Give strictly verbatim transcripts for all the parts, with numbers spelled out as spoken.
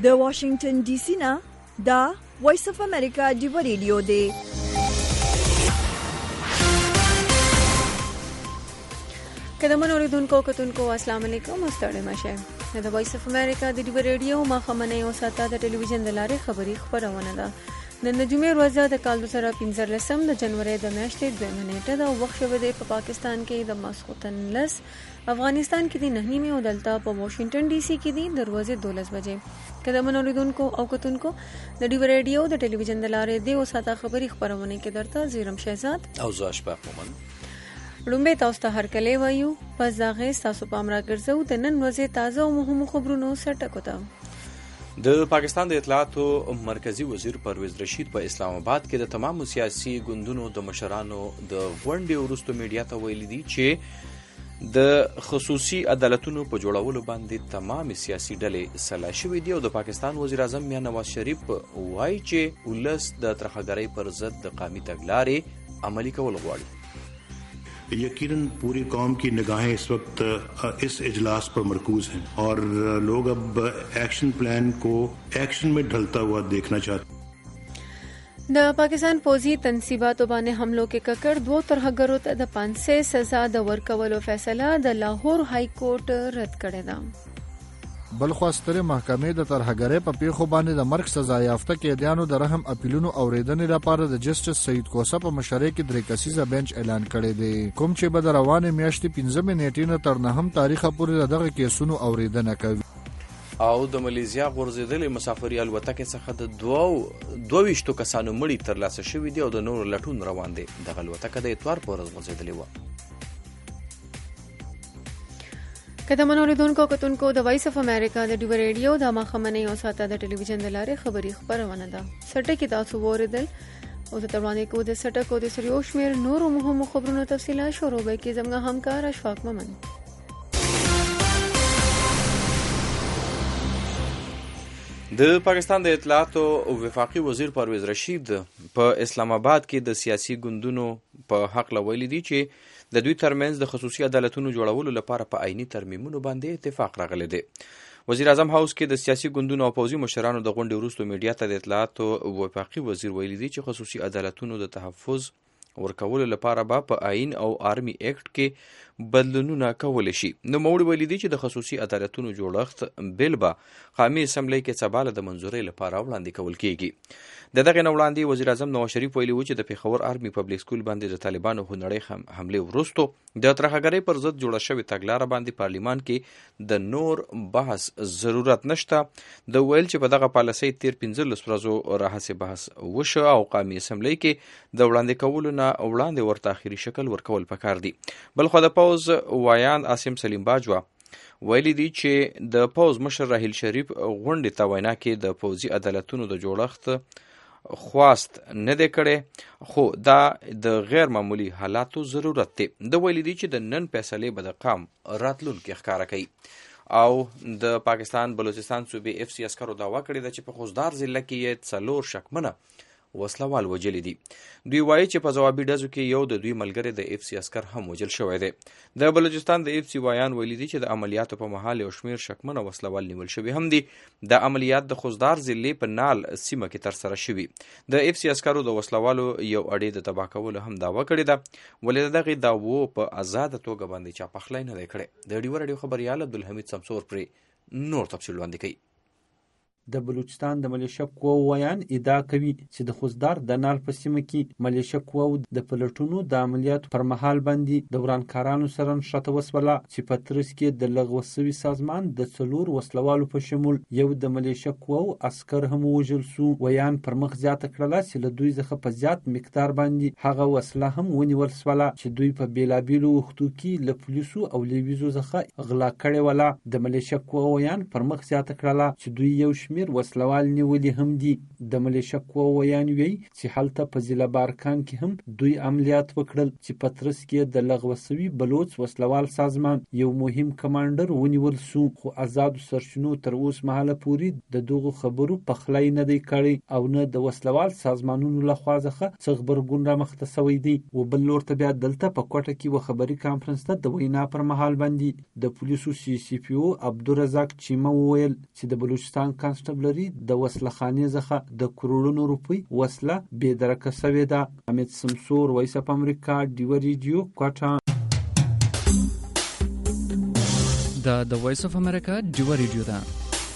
د واشنگټن ډي سي نه دا وایس اف امریکا ډیو ریډیو دی. قدمن اوریدونکو کتونکو السلام علیکم. ستړي مشه د وایس اف امریکا د ډیو ریډیو ما خمنه یو ساته د ټلویزیون د لارې خبري خبرونه ده. نن د جمعې ورځ د کال سره پنځه لسم د جنوري د میاشتې دوه منېټه د وخت شوه د پاکستان کې د ماسخوتن لس، افغانستان کې د نه نیمه او دلته په واشنگټن ډي سي کې د دروازې دولس بجې. قدمن اوریدونکو او کتونکو د ډیو ریډیو د ټلویزیون د لارې د وساته خبري خبرونه کې درته زیرم شهزاد او زاش پخمن لومبه تاسو ته هر کله وایو پس داغه تاسو پام راګرځو د نن ورځې تازه او مهمو خبرونو سره ټکوته. د پاکستان د اطلاعاتو مرکزی وزیر پرویز رشید په اسلام آباد کې د تمامو سیاسي ګوندونو د مشرانو د غونډې وروسته میډیا ته ویلي دي چې د خصوصي عدالتونو په جوړولو باندې تمام سیاسي ډلې سلا شوې دي او د پاکستان وزیر اعظم میاں نواز شریف وایي چې ولس د ترهګرۍ پر ضد د قومي تګلارې عملي کول غواړي. यकीनन पूरी कौम की निगाहें इस वक्त इस इजलास पर मरकूज हैं और लोग अब एक्शन प्लान को एक्शन में ढलता हुआ देखना चाहते हैं. د پاکستان پوځي تنصیباتو باندې حملو کې ککړ دوه ترهګرو ته د پانسه سزا د ورکولو فیصله د لاهور های کورټ رد کړې ده. بلخو ستره محکمې د ترهګرۍ په پیښو باندې د مرګ سزا یافته قیدیانو د رحم اپیلونو اوریدنې لپاره د جسټس سید کوسه په مشرۍ کې درې کسیزه بنچ اعلان کړی دی، کوم چې به د روانې میاشتې پنځمې نیټې نه تر نهم تاریخه پورې دغه کیسونو اوریدنه کوي. او د مالیزیا غورځېدلې مسافري الوتکې څخه د دوه دوه ویشتو کسانو مړي ترلاسه شوي دي او د نور لټون روان دی. دغه الوتکه د اتوار په ورځ غورځېدلې وه. قدمن اوریدونکو کتونکو د وایس اف امریکا د ډیو ریډیو د ما خمنه یو ساته د ټلویزیون د لارې خبري خبرونه ده. سټه کې تاسو وریدل او د تروانې کو د سټه کو د سریو شمیر نور مهمو خبرونو تفصیلا شروع به کې زموږ همکار اشفاق ممن. د پاکستان د اطلاعاتو وفاقي وزیر پرویز رشید په اسلام آباد کې د سیاسي ګوندونو په حق لویلي دي چې د دوی ترمنځ د خصوصي عدالتونو جوړولو لپاره په عیني ترمیمونو باندې اتفاق راغلی دی. وزیر اعظم هاوس کې د سیاسي ګوندونو او پوځي مشرانو د غونډې وروسته میډیا ته د اطلاعاتو وفاقي وزیر ویلي دی چې خصوصي عدالتونو د تحفظ ورکولو لپاره به په آئین او آرمي ایکټ کې بدلونونه کولی شي. نو موړ ویلي دی چې د خصوصي عدالتونو جوړښت بل به قومي اسمبلی کې څباله د منظورۍ لپاره وړاندې کول کیږي. د دغه نه وړاندې وزیر اعظم نواز شریف ویلي و چې د پیښور آرمي پبلک سکول باندې د طالبانو خونړۍ حملې وروسته د ترهګرۍ پر ضد جوړه شوې تګلاره باندې پارلیمان کې د نور بحث ضرورت نشته. د ویل چې په دغه پالیسۍ تیر پنځلس ورځو راهیسې بحث وشو او قومي اسمبلی کې د وړاندې کولو نه وړاندې ورته اخري شکل ورکول پکار دي. بلخو د پوز وایان عاصم سلیم باجوا ویلي دی چې د پوز مشر راحیل شریف غونډې ته وینا کې د پوځي عدالتونو د جوړښت خواست نه دی کړی خو دا د غیر معمولی حالاتو ضرورت دی. د ویلي دی چې د نن فیصلې به د قام راتلونکي ښکاره کوي. او د پاکستان بلوچستان صوبې اف سی عسکرو دعوا کړې ده چې په خوزدار ضلع کې یې څلور شکمنه وسلوال وجلی دي. دوی وایي چې په ځوابي ډزو کې یو د دوی ملګری د اف سی عسکر هم وجل شوی دی. د بلوچستان د اف سی وایان ویلي دي چې د عملیاتو په مهال یو شمیر شکمنه وسلوال نیول شوي هم دي. د عملیات د خوزدار ضلع په نال سیمه کې ترسره شوي. د اف سی عسکرو د وسلوالو یو اډې د تباه کولو هم دعوا کړې ده، ولې د دغې دعوو په آزاده توګه باندې چا پخلی نه دی کړی. د ډیو راډیو خبریال عبدالحمید سمسور پرې نور تفصیل وړاندې کوي. د بلوچستان د ملیشه قواو ویان ادعا کوي چې د خوزدار د نال په سیمه کې ملیشه قواو د پلټونو د عملیاتو پر مهال باندې د ورانکارانو سره نښته وسوله چې په ترڅ کې د لغوه سوي سازمان د څلور وسلوالو په شمول یو د ملیشه قواو عسکر هم ووژل سو. ویان پر مخ زیاته کړله چې له دوی څخه په زیات مقدار باندې هغه وسله هم ونیول سوله چې دوی په بیلابیلو وختو کې له پولیسو او لیویزو څخه غلا کړې وله. د ملیشه قواو ویان پر مخ زیاته کړله چې دوی یو شمیر وسلوال نیولي هم دي. د ملیشه قواو ویان وی چې هلته په ضلع بارکان کې هم دوی عملیات وکړل چې په ترڅ کې د لغوه سوي بلوچ وسلوال سازمان یو مهم کمانډر ونیول سو. خو آزادو سرچینو تر اوس مهاله پورې د دغو خبرو پخلی نه دی کړی او نه د وسلوال سازمانونو لخوا څخه څه غبرګون رامخته سوی دی. و بل لور ته بیا دلته په کوټه کې و خبري کانفرنس ته د وینا پر مهال باندې د پولیسو سی سی پی او عبدالرزاق چیمه وویل چې د بلوچستان کانسټیټیوشن مطلب لري د وسلخانې څخه د کروڑونو روپۍ وسله بې درکه شوې ده. حمید سمسور، وایس اف امریکا، ډیو ریډیو، کوټه. دا د وایس اف امریکا ډیو ریډیو ده.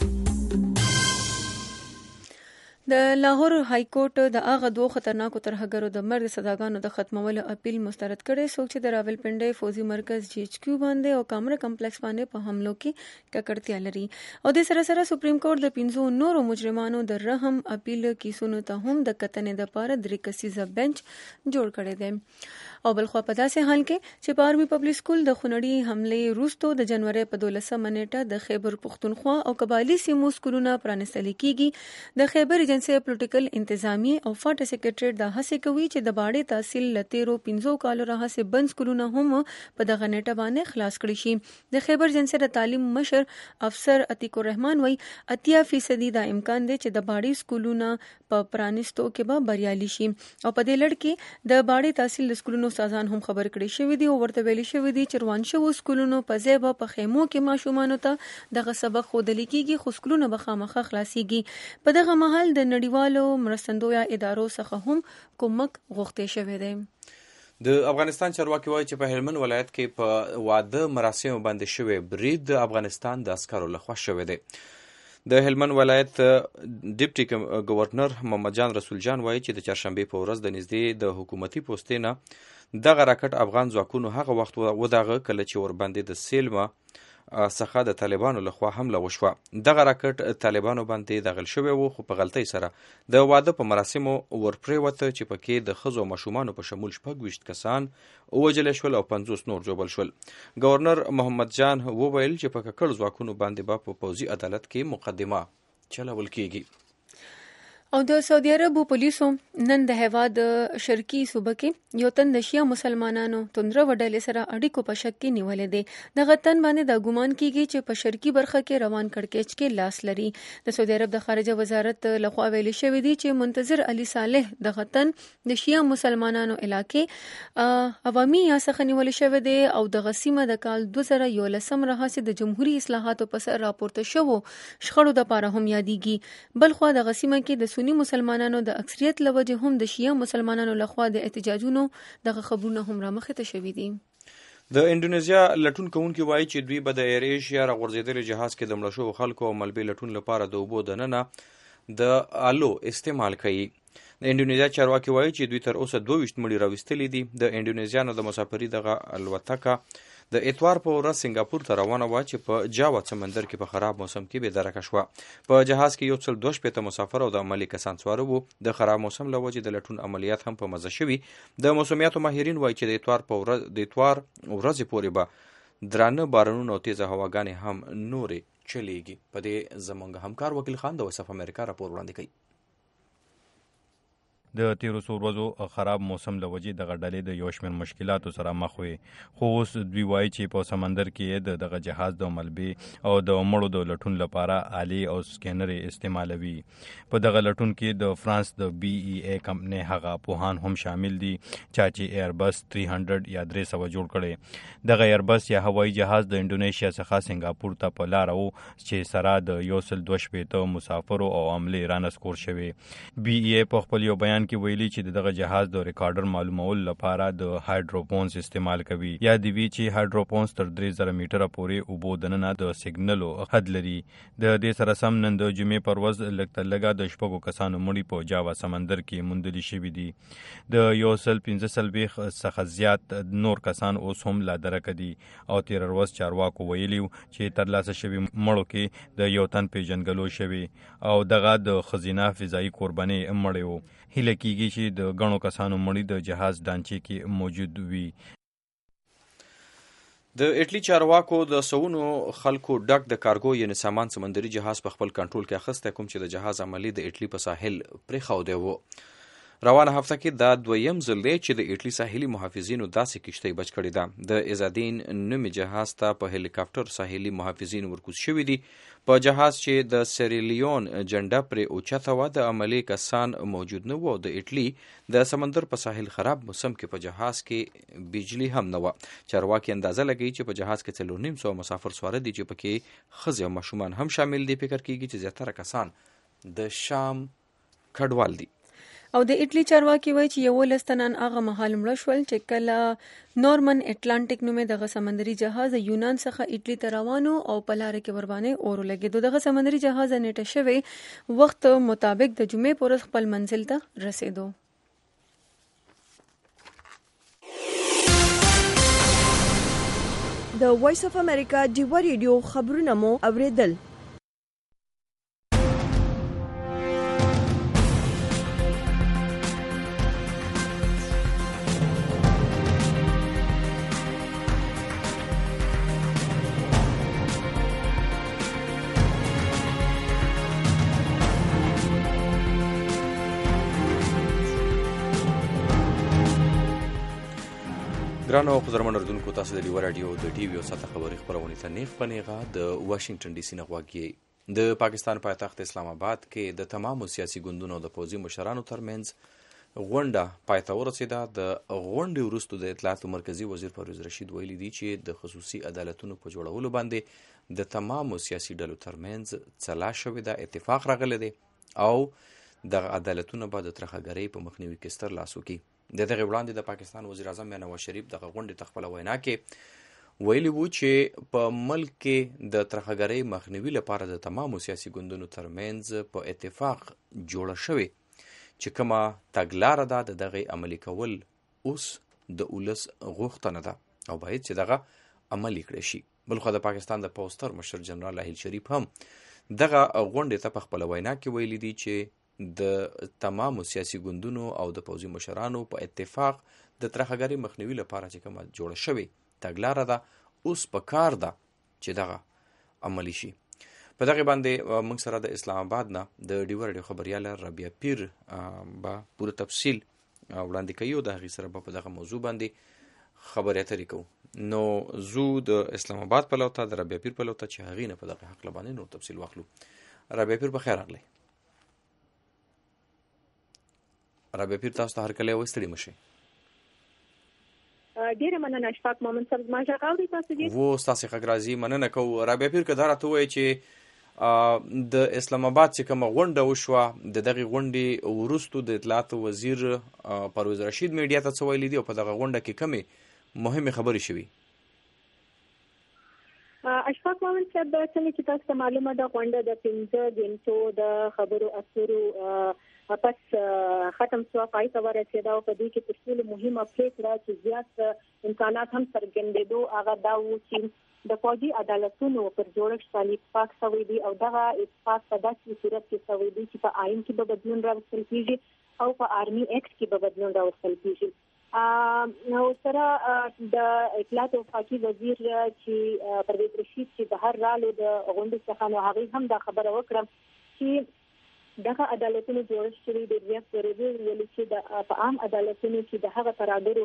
د لاهور های کورټ د هغه دوه خطرناکو ترهګرو د مرګ سزاګانو د ختمولو اپیل مسترد کړي. څوک چې د راولپنډۍ فوزي مرکز جی ایچ کیو باندې او کامره کمپلیکس باندې په حملو کې ککړتیا لري. او د سره سره سپریم کورټ د پنځو نورو مجرمانو د رحم اپیل کیسونو ته هم د کتنې لپاره درې کسیزه بنچ جوړ کړی دی. او بلخوا په داسې حال کې چې په آرمي پبلک سکول د خونړي حملې وروسته د جنوري په دولسمه نیټه د خیبر پښتونخوا او قبایلي سیمو سکولونه پرانستل کیږي. د خیبر ایجنسي پولیټیکل انتظامی او فاټ سیکریټریټ د هڅې کوي چې د باړې تحصیل لتیرو پنځو کالو راهسې بند سکولونه هم په دغه نیټه باندې خلاص کړي شي. د خیبر ایجنسي د تعلیم مشر افسر عتیق الرحمن وایي اتیا فیصدي دا امکان دی چې د باړې سکولونه په پرانستو کې به بریالي شي. او په دې لړ کې د باړې تحصیل د سکولونو استادان هم خبر کړي شوي دي او ورته ویلي شوي دي چې روان شوو سکولونو په ځای به په خیمو کې ماشومانو ته دغه سبق ښودل کېږي، خو سکولونه به خامخا خلاصېږي. په دغه مهال د نړیوالو مرستندویه ادارو څخه هم کومک غوښتی شوی دی. د افغانستان چارواکي وایي چې په هلمند ولایت کې په واده مراسمو باندې شوی برید د افغانستان د عسکرو لخوا شوی دی. د هلمند ولایت ډیپټي گورنر محمد جان رسول جان وایي چې د چهارشنبې په ورځ د نږدې د حکومتي پوستې نه دغه راکټ افغان ځواکونو هغه وخت وداغه کله چې ورباندې د سیلمه څخه د طالبانو لخوا حمله وشوه. دغه راکټ طالبانو باندې داخل شوی و، خو په غلطۍ سره د واده په مراسمو ورپرېوته چې پکې د ښځو او ماشومانو په شمول شپږ ویشت کسان ووژل شول او پنځوس نور ژوبل شول. گورنر محمد جان وویل چې په ککړ ځواکونو باندې به په پوځي عدالت کې مقدمه چلول کیږي. او د سعودي عرب پولیسو نن د هیواد شرقي صوبه کې یو تن د شیعه مسلمانانو توندره وډلې سره اړیکو په شک کې نیولې دی. دغه تن باندې د ګومان کیږي چې په شرقي برخه کې روان کړکېچ کې لاس لري. د سعودي عرب د خارجه وزارت لخوا ویلي شوی دی چې منتظر علي صالح دغه تن د شیعه مسلمانانو علاقې عوامي یا څخه نیول شوی دی او دغه سیمه د کال دوه زره یولسم راهیسې د جمهوریت اصلاحاتو په سر راپورته شوو شخړو لپاره هم یادېږي. بلخوا دغه سیمه کې د سنی مسلمانانو د اکثریت لوجه هم د شیعه مسلمانانو لخوا د احتجاجونو دغه خبرونه هم رامخې ته شوي دي. د انډونیزیا لټون کوونکي وایي چې دوی به د ایر ایشیا راغورځېدلي جهاز کې د مړه شوو خلکو او ملبې لټون لپاره د اوبو دننه د آلو استعمال کوي. د انډونیزیا چارواکي وایي چې دوی تر اوسه دوه ویشت مړي راویستلي دي. د انډونیزیا نه د مسافري دغه الوتکه د اتوار په ورځ سنگاپور ته روانه وه چې په جاوا سمندر کې په خراب موسم کې بې درکه شوه. په جهاز کې یو څل دوه شپېته مسافر او د عملي کسان سواره وو. د خراب موسم له وجې د لټون عملیات هم په مزه شوي. د موسمیاتو ماهرین وایي چې د اتوار په ورځ د اتوار ورځې پورې به درانه بارانونه او تیزه هواګانې هم نورې چلیږي. په دې زموږ همکار وکیل خان د وایس اف امریکا راپور وړاندې کوي. د تیرو څو ورځو خراب موسم له وجې دغه ډلې د یو شمېر مشکلاتو سره مخ وې، خو اوس دوی وایي چې په سمندر کې د دغه جهاز د ملبې او د مړو د لټون لپاره آلې او سکینرې استعمالوي. په دغه لټون کې د فرانس د بي ای ای کمپنۍ هغه پوهان هم شامل دي چا چې ایربس درې سوه یا درې سوه جوړ کړی. دغه ایربس یا هوایي جهاز د انډونیشیا څخه سنگاپور ته په لاره و چې سره د یو سل دوه شپېته مسافرو او عملې رانسکور شوې. بي ای ای په خپل یو بیان کې ویلي چې دغه جهاز د ریکارډر معلومولو لپاره د هایدروفونز استعمال کوي. یا دی وی چې هایدروفونز تر درې زره میټره پورې اوبو دننه د سیګنلو حد لري. د دې سره سم نن د جمعې پر ورځ لږ تر لږه د شپږو کسانو مړي په جاوا سمندر کې موندلي شوي دي. د یو سل پنځه څلوېښت څخه زیات نور کسان اوس هم لا درکه دي او تېره ورځ چارواکو ویلي چې ترلاسه شوي مړو کې د یو تن پیژنګلو شوي او دغه د ښځینه فضایي کوربنې مړی و. هیله کیږي چې د غنو کسانو مړي د جهاز دانچې کې موجود وي. د اټلی چارواکو د سونو خلکو ډک د کارګو یعنی سامان سمندري جهاز په خپل کنټرول کې اخیستی، کوم چې د جهاز عملی د اټلی په ساحل پرېښودی و. روانه هفته کې دا دویم ځل دی چې د ایټلی ساحلي محافظینو داسې کشتۍ بچ کړې ده. د ازادین نومي جهاز ته په هلیکاپټر ساحلي محافظین ورکوز شوي دي. په جهاز چې د سیریلیون جنډه پرې اوچته وه د عملي کسان موجود نه وو. د ایټلی د سمندر په ساحل خراب موسم کې په جهاز کې بجلی هم نه وه. چارواکي اندازه لګوي چې په جهاز کې څلور نیم سوه مسافر سواره دي چې پکې ښځې او ماشومان هم شامل دي. فکر کېږي چې زیاتره کسان د شام کډوال دي. او د ایټلی چارواکي وایي چې یولس تنان هغه مهال مړه شول چې کله نورمن اټلانټیک نومې دغه سمندري جهاز یونان څخه ایټلی ته روانو او په لاره کې ورباندې اور ولګېدو. دغه سمندري جهاز نیټه شوی وخت مطابق د جمعې په ورځ خپل منزل ته رسېدو. د وایس اف امریکا ډیوه ریډیو خبرونه مو اوریدل. ګرانو او قدرمن اردوونکو، تاسو د ډیوه راډیو د ټي وي او ساته خبري خپرونې ته نیغ په نیغه د واشنگټن ډي سي نه غواګي. د پاکستان پایتخت اسلام آباد کې د تمامو سیاسي ګوندونو د پوځي مشرانو ترمنځ غونډه پای ته ورسېده. د غونډې وروسته د اطلاعاتو مرکزي وزیر پرویز رشید ویلي دي چې د خصوصي عدالتونو په جوړولو باندې د تمامو سیاسي ډلو ترمنځ څلا شوې ده، اتفاق راغلی دی او دغه عدالتونه به د ترخهګرۍ په مخنیوي کې ستر لاس وکړي. د دغه وړاندې د پاکستان وزیر اعظم نواز شریف دغه غونډې ته خپله وینا کې ویلي وو چې په ملک کې د ترخهګرۍ مخنیوي لپاره د تمامو سیاسي ګوندونو ترمنځ په اتفاق جوړه شوې چې کومه تګلاره ده د دغه عملي کول اوس د ولس غوښتنه ده او باید چې دغه عملي کړی شي. بلخو د پاکستان د پوستر مشر جنرال راحیل شریف هم دغه غونډې ته په خپله وینا کې ویلي دي چې د تمامو سیاسي ګوندونو او د پوځي مشرانو په اتفاق د ترخهګرۍ مخنیوي لپاره چې کومه جوړه شوې تګلاره ده اوس په کار ده چې دغه عملي شي. په دغه باندې موږ سره د اسلام آباد نه د ډیوه راډیو خبریاله رابعه پیر به پوره تفصیل وړاندې کوي او د هغې سره به په دغه موضوع باندې خبرې اترې کوو. نو زو د اسلام آباد په لوته د رابعه پیر په لوته چې هغې نه په دغه حق باندې نور تفصیل واخلو. رابعه پیر بخیر راغلی. رابعه پیر، تاسو ته هرکلی وستړي مشئ. ډیره مننه اشفاق مومن صاحب، ما ژغ اورئ تاسو دې؟ و ستاسې غږ راځي، مننه کوو. رابعه پیر، که دا راته ووایي چې د اسلام آباد چې کومه غونډه وشوه د دغې غونډې وروستو د اطلاعاتو وزیر پرویز رشید میډیا ته څه ویلي دي او په دغه غونډه کې کومې مهمې خبرې شوي؟ اشفاق مومن صاحب، څنګه چې تاسو ته معلومه ده غونډه د پنځه ګنټو د خبرو اترو پس ختم شو، پای ته ورسېده او په دې کې تر ټولو مهمه پرېکړه چې زیات امکانات هم څرګندېدو هغه دا و چې د فوجي عدالتونو پر جوړښت باندې اتفاق شوی دی او دغه اتفاق په داسې صورت کې شوی دی چې په آئین کې به بدلون راوستل کېږي او په آرمي اکټ کې به بدلون راوستل کېږي. نو سره د اطلاعات او وفاقي وزیر چې پرویز رشید چې د هر رالو د غونډې څخه نو هغې هم دا خبره وکړه چې دغه عدالتونو جوړښت شوی دی. بیا ضروري ویل چې د په عام عدالتونو کې د هغه ترادرو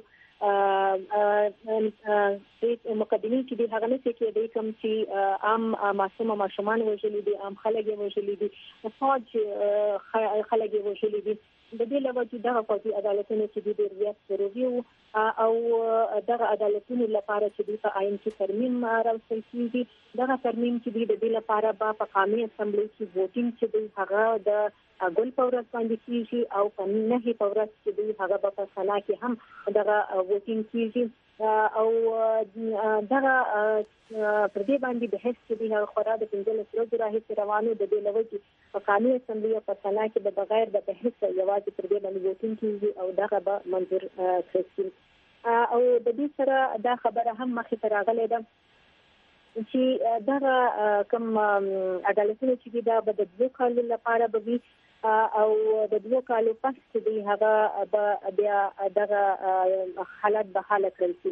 مقدمې چې دی هغه نه کېږي کوم چې عام معصوم ماشومان وژلي دي، عام خلک یې وژلي دي، فوج خلک یې وژلي دي. د دې له وجې دغه فوجي عدالتونو چې دی ډېر زیات ضروري وو او دغه عدالتونو لپاره چې دی په آئین کې ترمیم راوستل کېږي. دغه ترمیم چې دی د دې لپاره به په قومي اسمبلۍ کې ووټینګ چې دی هغه د ګل په ورځ باندې کېږي او په نهې په ورځ چې دی هغه به په سنا کې هم دغه ووټینګ کېږي او دغه پر دې باندې بحث چې دی هغه خورا د پنځلس ورځو راهیسې روانو. د دې له وجې په قومي اسمبلۍ او په سنا کې به بغیر د بحث یوازې پر دې باندې ووټینګ کېږي او دغه به منظور کړل شي. او د دې سره دا خبره هم مخې ته راغلې ده چې دغه کوم عدالتونه چې دی دا به د دوه کالو لپاره به وي او د دوه کالو پس چې دی هغه به بیا دغه حالت به حاله کړل شي.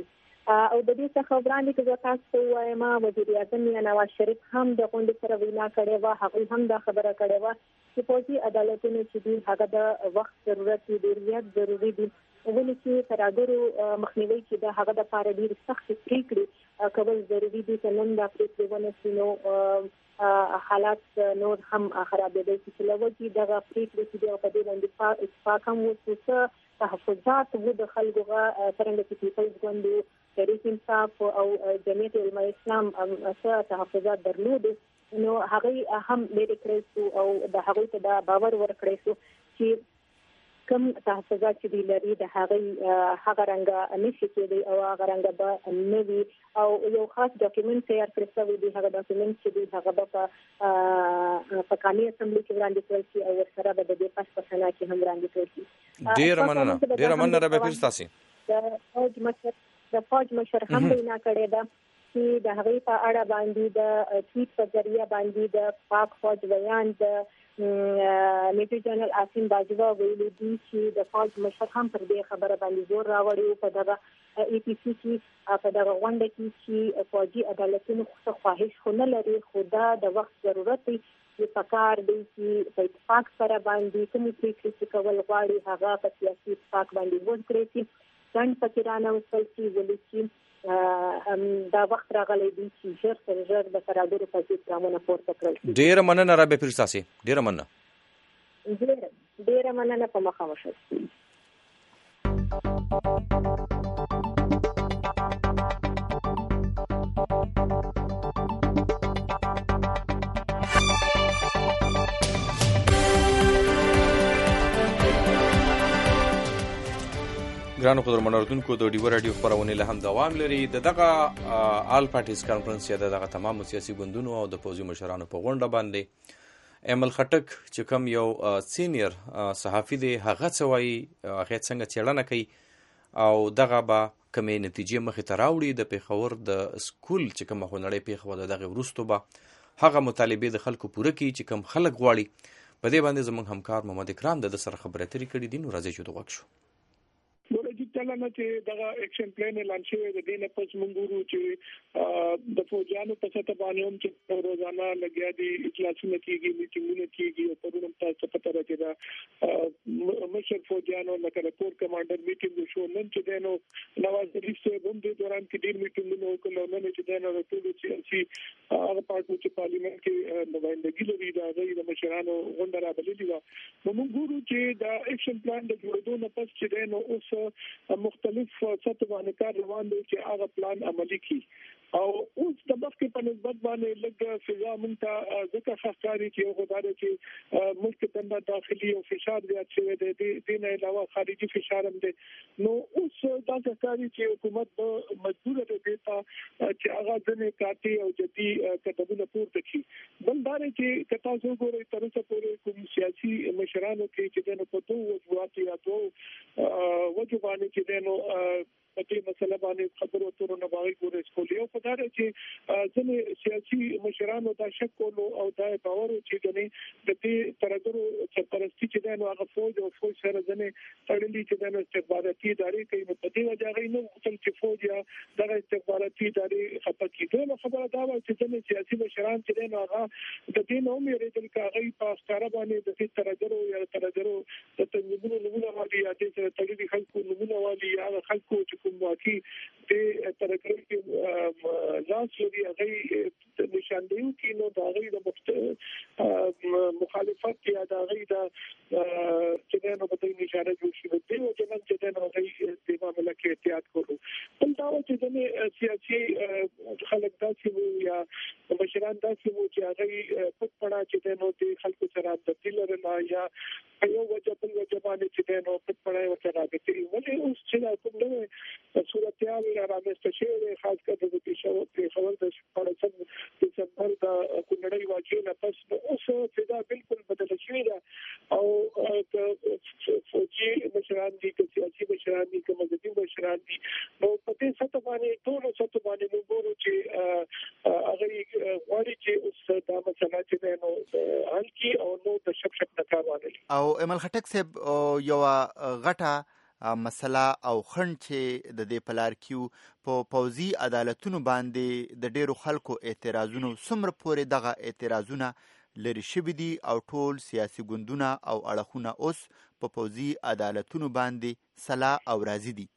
او د دې څخه وړاندې چې تاسو وایم وزیر اعظم نواز شریف هم د غونډې سره وینا کړې و، هغه هم دا خبره کړې و چې فوجي عدالتونو چې دی هغه د وخت ضرورت دی، ډېر ضروری دي، ولې چې ترهګرو مخنیوي چې د هغه د لپاره ډېر سخت پریکړې کول ضروری دي. چې نن دا پریکړې ونه نو حالات نور هم خرابېدل چې لوځي دغه پریکړې چې په دې باندې اتفاق هم وشو تحفظات و د خلکو څنګه چې پیپلز ګوند تحریک انصاف او جمعیت علماء اسلام څخه تحفظات درلود، نو هغه هم لري کړی او د هغه ته دا باور ورکړی شو چې کوم تحفظات چې لري د هغه هغه رنګ نشي کېدی او هغه رنګ به نوي او یو خاص ډاکومنت تیار کړی شوی دی. هغه ډاکومنت چې دی هغه په په قانوني اسمبلی کې وړاندې کړل شي او ورسره به د دې پاس په سنا کې هم وړاندې کړل شي. ډېر مننه ډېر مننه ربه پیر تاسو د فوج مشر د فوج مشر هم وینا کړې ده چې د هغې په اړه باندې د ټویټ په ذریعہ باندې د پاک فوج بیان د میجر جنرال عاصم باجوا ویلي دي چې د فوج مشر هم پر دې خبره باندې زور راوړی په دغه ای پی سی کې په دغه غونډه کې چې فوجي عدالتونو څه خواهش خو نه لري، خو دا د وخت ضرورت دی چې پکار دی چې په اتفاق سره باندې کومې پریکړې چې کول غواړي هغه په سیاسي اتفاق باندې وکړي چې ځان پکې رانه وصل شي، ولې چې دا وخت راغلی دی چې ژر تر ژر د ترهګرو په ضد ګامونه پورته کړل شي. ډېره مننه ربه پیر تاسو ډېره مننه ډېره ډېره مننه په مخه وشو. ګرانو قدرمنوردونکو د ډیو رادیو خبرونه له هم دوام لري. د دغه آل پارټیز کانفرنس یا دغه تمام سیاسي ګوندونو او د پوزي مشرانو په غونډه باندې امل خټک چې کوم یو سینیر صحافي دی هغه څوي هغه څنګه چېړنه کوي او دغه به کومې نتیجې مخې ته راوړي. د پیښور د سکول چې کوم هنري پیښور دغه ورستو به هغه مطالبه د خلکو پوره کی چې کوم خلک غواړي. په دې باندې زموږ همکار محمد اکرام د سره خبرې اترې کړې دي، نو راځي چې دوه شو. چلنه چې دغه اکشن پلان اعلان شوی د دې نه پس موږ ورو چې د فوجانو په سطح باندې هم چې روزانه لګیا دي اجلاسونه کیږي، میټینګونه کیږي او په نوم تاسو پته راځي دا مشر فوجانو لکه کور کمانډر میټینګ شو نن چې دینو نواز شریف صاحب هم د دوران کې ډیر میټینګونه وکړل، نن چې دینو ټول سیاسي هغه پارټي چې پارلیمنت کې نمائندګي لري دا د مشرانو غونډه راغلي و. موږ ورو چې دا اکشن پلان د جوړېدو نه پس چې دینو اوس مختلف سطح باندې کار روان دی چې هغه پلان عملی کی او اوس د مخکې په نسبت باندې لږ فضا مونږ ته ځکه ښکاري چې غوډاره چې ملک ته داخلي او فشار زیات شوی دی، د نه علاوه خارجي فشار هم دی. نو اوس دا ښکاري چې حکومت مجبور دی چې هغه ځنې کاټي او جدي قدمونه پورته کړي. بل دا چې کتا څو ګوري تر څو پورې کوم سیاسي مشرانو کې چې د پتو وجوهات یا تو وجوهات چې دنو په دې مسله باندې خبرو اترو نه باندې ګورې سکولي او په دا چې ځنې سیاسي مشرانو دا شک کولو او دا باور چې غني د دې ترګرو سرپرستی چې دنو هغه فوج او فوج سره ځنې تړلې چې دنو استخباراتي ادارې کوي په دې وجه غي نو چې فوج یا دغه استخباراتي ادارې خپل کېدل خبره دا و چې ځنې سیاسي مشران چې دنو هغه د دې نو مې ریدل کاغي په ستاره باندې د دې ترګرو یا ترګرو د تنظیمونو نمونه والی یا د تړلې خلکو نمونه والی یا خلکو کوم واقعي د ترګرو کې لاس لري هغه نشاندهي کې نو دا غي د مخالفت یا دا غي د چې نو په دې نشانه جوړ شي د یو جنن چې نو غي د معاملې کې احتیاط کوو. بل دا چې د سیاسي خلک داسې یا مشران داسې وو چې هغه پټ پړه چې نو د خلکو سره د تدل نه یا یو وجه بل وجه باندې چې نو پټ پړه ورته راغلي ولې اوس چې کوم نو صورتيال رامسته شوی خاص کر د پیښو په خبر د پړسن د سفر د کونړی واقعي نه پس اوس چې دا بالکل بدل شوی دا او فوجي مشران دي چې سیاسي مشران دي چې مذهبي مشران دي نو په دې سطح باندې ټول سطح باندې موږ ګورو چې هغه غواړي چې اوس دا مسله چې نو حل کی او نو د شپ شپ نکار باندې او امل خټک صاحب یو غټه مسله او خنډ چې د دې په لار کیو په پوځي عدالتونو باندې د ډیرو خلکو اعتراضونو څومره پورې دغه اعتراضونه لري شوي دي او ټول سیاسي ګوندونه او اړخونه اوس په پوځي عدالتونو باندې سلا او راضي دي؟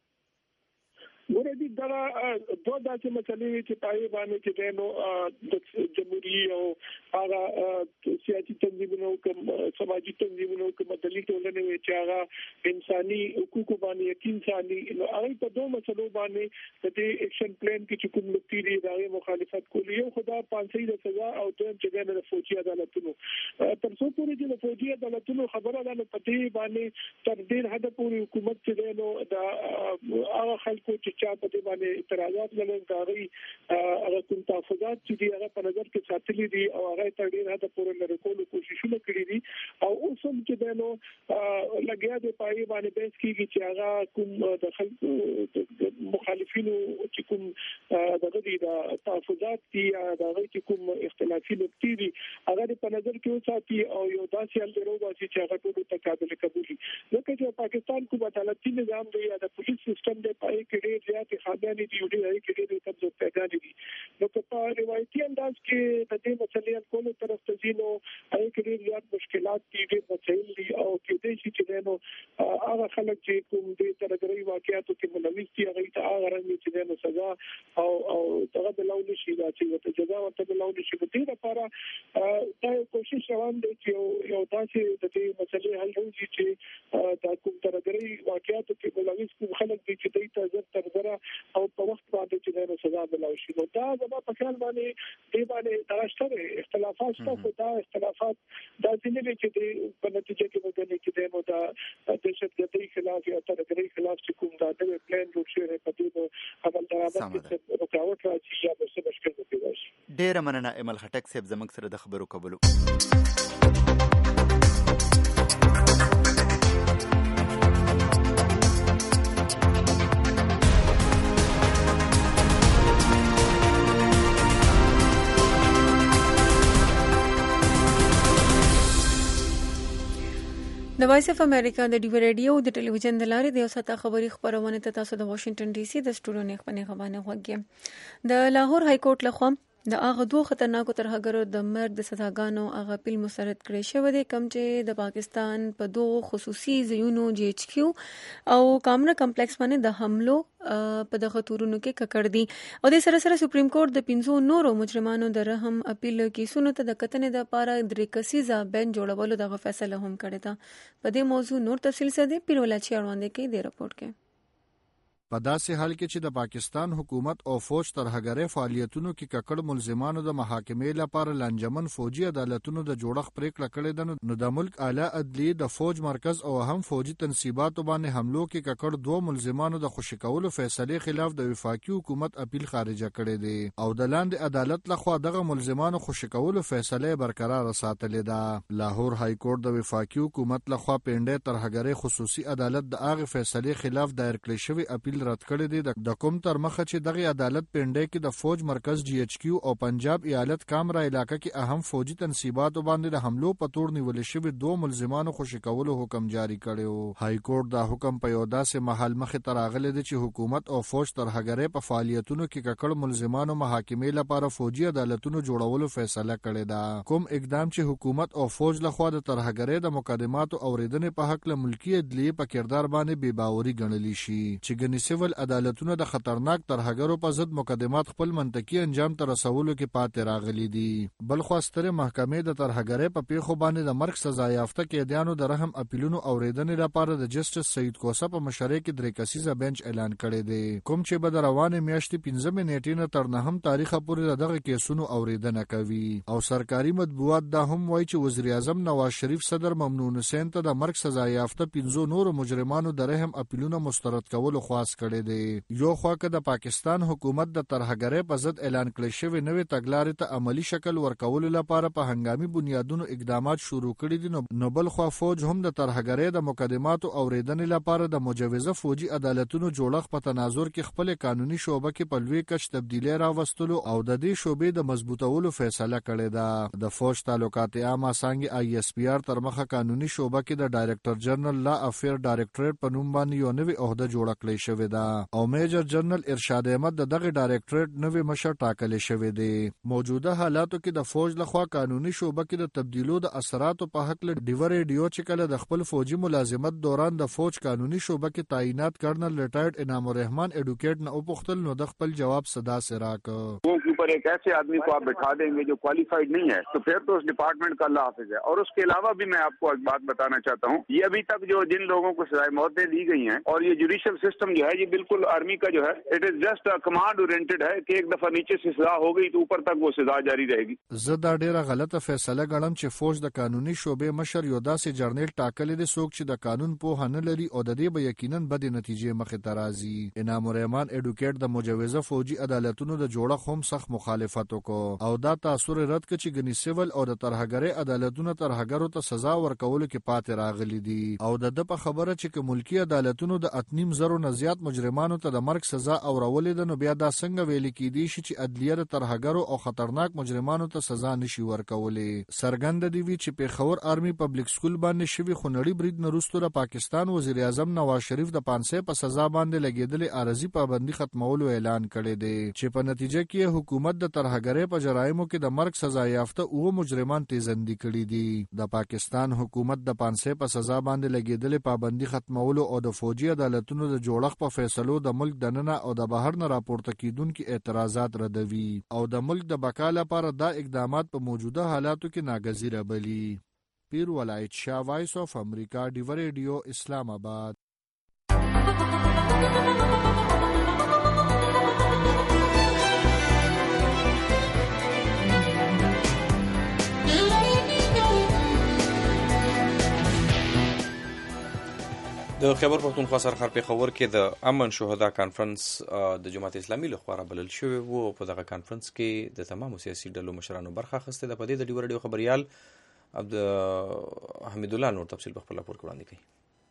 ورته دا دوه داسې مسلې چې پای باندې چې نو د جمهوریت او هغه سیاسي تنظیمونو کوم سماجی تنظیمونو کوم مدلي ټولنې وي چې هغه انساني حقوقو باندې یقین ساتي نو هغه په دوه مسلو باندې د دې اکشن پلان کې چې کوم نقطې دي دا مخالفت کوي یو خدا پانسي د سزا او دویم چې د فوجي عدالتونو تر څو پورې چې د فوجي عدالتونو خبره ده نو پدې باندې تر ډیر حد پورې حکومت چې نو دا هغه خلکو چې چا په دې باندې اعتراضات لرل غواړي هغه کوم تحفظات چې دی هغه په نظر کې ساتلي دي او هغه تر ډیر حد پورې لري کولو کوششونه کړې دي او اوس هم چې نو لګیا دی پای باندې بحث کیږي چې هغه کوم د خلکو مخالفینو چې کوم دغه دي د تحفظات دي هغه چې کوم اختلافي نقطې دي هغه په نظر کې وساتي او یو داسې حل وروباسي چې هغه ټول ته قابل قبول وي ځکه چې پاکستان کوم عدالتي نظام دی یا د پولیس سیستم دی پای کې ډېر زیات خامیان دي او ډېر کې ډېر کمزور پیدان دي نو په روایتي انداز کې د دې مسلې کولو طرف ته ځینو هغه کې ډېر زیات مشکلات دي ډېر مسایل دي او کې دې چې نو هغه خلک چې کوم دې ترګري واقعیتو کې ملوث دي هغه ته هغه رنګ چې نو سزا او او دغه بلول شي دا چې ته جزا ورته بلول شي په دې لپاره دا کوشش روان دي چې یو داسې د دې مسلې حل وشي چې دا کوم ترګري واقعیتو کې ملوث کوم خلک دي چې دوی ته زر تر زر او په وخت باندې چې نو سزا بلول شي نو دا زما په خیال باندې دې باندې تراشته اختلافات شته خو دا اختلافات دا ځینې چې په نتیجه کې وګڼي چې نو دا د دهشتګردۍ خلاف یا ترګرۍ خلاف چې کوم دا د پلان جوړ شوی په دې عمل درامت کې رکاوټ راځي یا به څه مشکل پیدا شي. ډېره مننه ایمل خټک صاحب زموږ سره د خبرو کولو. د وایس اف امریکا د ډیو ریډیو د ټلویزیون د لارې د یو ساعته خبري خبرونه ته تاسو د واشنگټن ډي سي د سټوډیو نه خبرونه غوښنه غوږی د لاهور های کورټ لخوا د هغه دوه خطرناکو ترهګرو د مرګ د سزاګانو هغه اپیل مسترد کړی شوی دی کوم چې د پاکستان په دوه خصوصي ځایونو جی ایچ کیو او کامرا کمپلیکس باندې د حملو په دغه تورونو کې ککړ دي او د سره سره سپریم کورټ د پنځو نورو مجرمانو د رحم اپیل کیسونو ته د کتنې د لپاره درې کسیزه بنچ جوړولو دغه فیصله هم کړې ده. په دې موضوع نور تفصیل سره پیرولا چی اړوند کې د رپورت کې په داسې حال کې چې د پاکستان حکومت او فوج ترهګرۍ فعالیتونو کې ککړ ملزمانو د محاکمې لپاره لنجمن فوجي عدالتونو د جوړښت پریکړه کړې ده نو د ملک اعلی عدلیه د فوج مرکز او هم فوجي تنصیباتو باندې حملو کې ککړ دوه ملزمانو د خوشی کولو فیصله خلاف د وفاقي حکومت اپیل خارجه کړی دی او د لاندې عدالت لخوا دغه ملزمانو خوشی کولو فیصله برقرار ساتلې ده. لاهور های کورټ د وفاقي حکومت لخوا پنده ترهګرۍ خصوصي عدالت د هغه فیصله خلاف دایر کړی شوی اپیل رد کړی دی د کوم تر مخه چې دغه عدالت پنده کې د فوج مرکز جی ایچ کیو او پنجاب ایالت کامرا علاقې کې اهم فوجي تنصیباتو باندې د حملو په تور نیول شوی دوه ملزمانو خوشی کولو حکم جاری کړو. های کورټ دا حکم په یو داسې محل مخه تراغله دي چې حکومت او فوج ترهګرۍ په فعالیتونو کې ککړ ملزمانو محاکمې لپاره فوجي عدالتونو جوړولو فیصله کړې ده. کوم اقدام چې حکومت او فوج لخوا د ترهګرۍ د مقدماتو اوریدنې په حق له ملکی عدلیه په کردار باندې بے باوري ګڼل شي چې ګنې سیول عدالتونه د خطرناک ترهګرو په ضد مقدمات خپل منطقي انجام ته رسولو کې پاتې راغلي دي. بل خو ستره محکمې د ترهګرۍ په پیښو باندې د مرګ سزا یافته قیدیانو د رحم اپیلونو اوریدنې لپاره د جسټس سید کوسه په مشرۍ کې درې کسیزه بنچ اعلان کړی دی کوم چې به د روانې میاشتې پنځمې نیټې نه تر نهم تاریخه پورې دغه کیسونو اوریدنه کوي او سرکاري مطبوعات دا هم وایي چې وزیر اعظم نواز شریف صدر ممنون حسین ته د مرګ سزا یافته پنځو نورو مجرمانو د رحم اپیلونو مسترد کولو خواست کړی دی. یو خوا که د پاکستان حکومت د ترهګرۍ په ضد اعلان کړی شوی نوې تګلارې ته عملی شکل ورکولو لپاره په هنګامي بنیادونو اقدامات شروع کړي دي، نو بل خوا فوج هم د ترهګرۍ د مقدماتو اورېدنې لپاره د مجوزه فوجي عدالتونو جوړښت په تناظر کې خپل قانوني شعبه کې په لوی کچ تبدیلی راوستلو او د دې شعبې د مضبوطولو فیصله کړې ده. د فوج تعلقات عامه څانګې آی ایس پی آر تر مخه قانوني شعبه کې د ډایریکټر جنرال لا افیر ډایریکټریټ په نوم باندې یو نوې عہده جوړه کړې شوې ده او میجر جنرال ارشاد احمد د دغه ډایریکټریټ نوې مشر ټاکل شوی دی. موجوده حالاتو کې د فوج لخوا قانوني شعبه کې د تبدیلو د اثراتو په حق له ډیور ریډیو چې کله د خپل فوجي ملازمت دوران د فوج قانوني شعبه کې تعینات کرنل ریٹائرڈ انعام الرحمن ایڈوکیٹ نے اوپختل نو د خپل جواب صدا سے راک وہ اوپر ایک ایسے آدمی کو آپ بٹھا دیں گے جو کوالیفائڈ نہیں ہے تو پھر تو اس ڈپارٹمنٹ کا اللہ حافظ ہے. اور اس کے علاوہ بھی میں آپ کو ایک بات بتانا چاہتا ہوں, یہ ابھی تک جو جن لوگوں کو سزائے موتیں دی گئی ہیں اور یہ جوڈیشل سسٹم جو ہے یہ بالکل آرمی کا جو ہے اٹ از جسٹ کمانڈ اورینٹڈ ہے کہ ایک دفعہ نیچے سے سزا ہو گئی تو اوپر تک وہ سزا جاری رہے گی. زدا ډیره غلطه فیصله ګڼم چې فوج د قانوني شعبې مشر یو داسې جرنیل ټاکلی دی څوک چې د قانون پوهه نه لري او د دې به یقینا بدې نتیجې مخې ته راځي. انعام الرحمن ایډوکیټ د مجوزه فوجي عدالتونو د جوړښت هم سخت مخالفت وکړ او دا تاثر رد کړ چې ګنې سیول او د ترهګرۍ عدالتونو ترهګرو ته سزا ورکولو کې پاتې راغلي دي او د د په خبره چې که ملکی عدالتونو د اتنیم زرو نه زیات مجرمانو ته د مرګ سزا اورولې ده نو بیا دا څنګه ویل کېدی شي چې عدلیه د ترهګرو او خطرناک مجرمانو ته سزا نشي ورکولې. څرګنده دی وی چې پیښور آرمي پبلک سکول باندې شوی خونړي برید نه وروسته د پاکستان وزیر اعظم نواز شریف د پانسۍ په سزا باندې لګېدلې عارضي پابندي ختمولو اعلان کړی دی چې په نتیجه کې حکومت د ترهګرۍ په جرایمو کې د مرګ سزا یافته اوه مجرمان تیزندي کړي دي. د پاکستان حکومت د پانسۍ په سزا باندې لګېدلې پابندي ختمولو او د فوجي عدالتونو د جوړښت په فیصلو د ملک دننه او د بهر نه راپورته کیدونکو اعتراضات ردوي او د ملک د بقا لپاره دا اقدامات په موجوده حالاتو کې ناګزیره بلي. پیر ولایت شاه، وایس آف امریکا، ډیو ریډیو، اسلام آباد. د خیبر پښتونخوا سرحد پیښور کې د امن شهدا کانفرنس د جماعت اسلامي لخوا بلل شوی وو. په دغه کانفرنس کې د تمامو سیاسي ډلو مشرانو برخه اخیسته ده. په دې د ډیو ریډیو خبريال عبد حمید الله نور تفصیل په خپل راپور کې وړاندې کوي.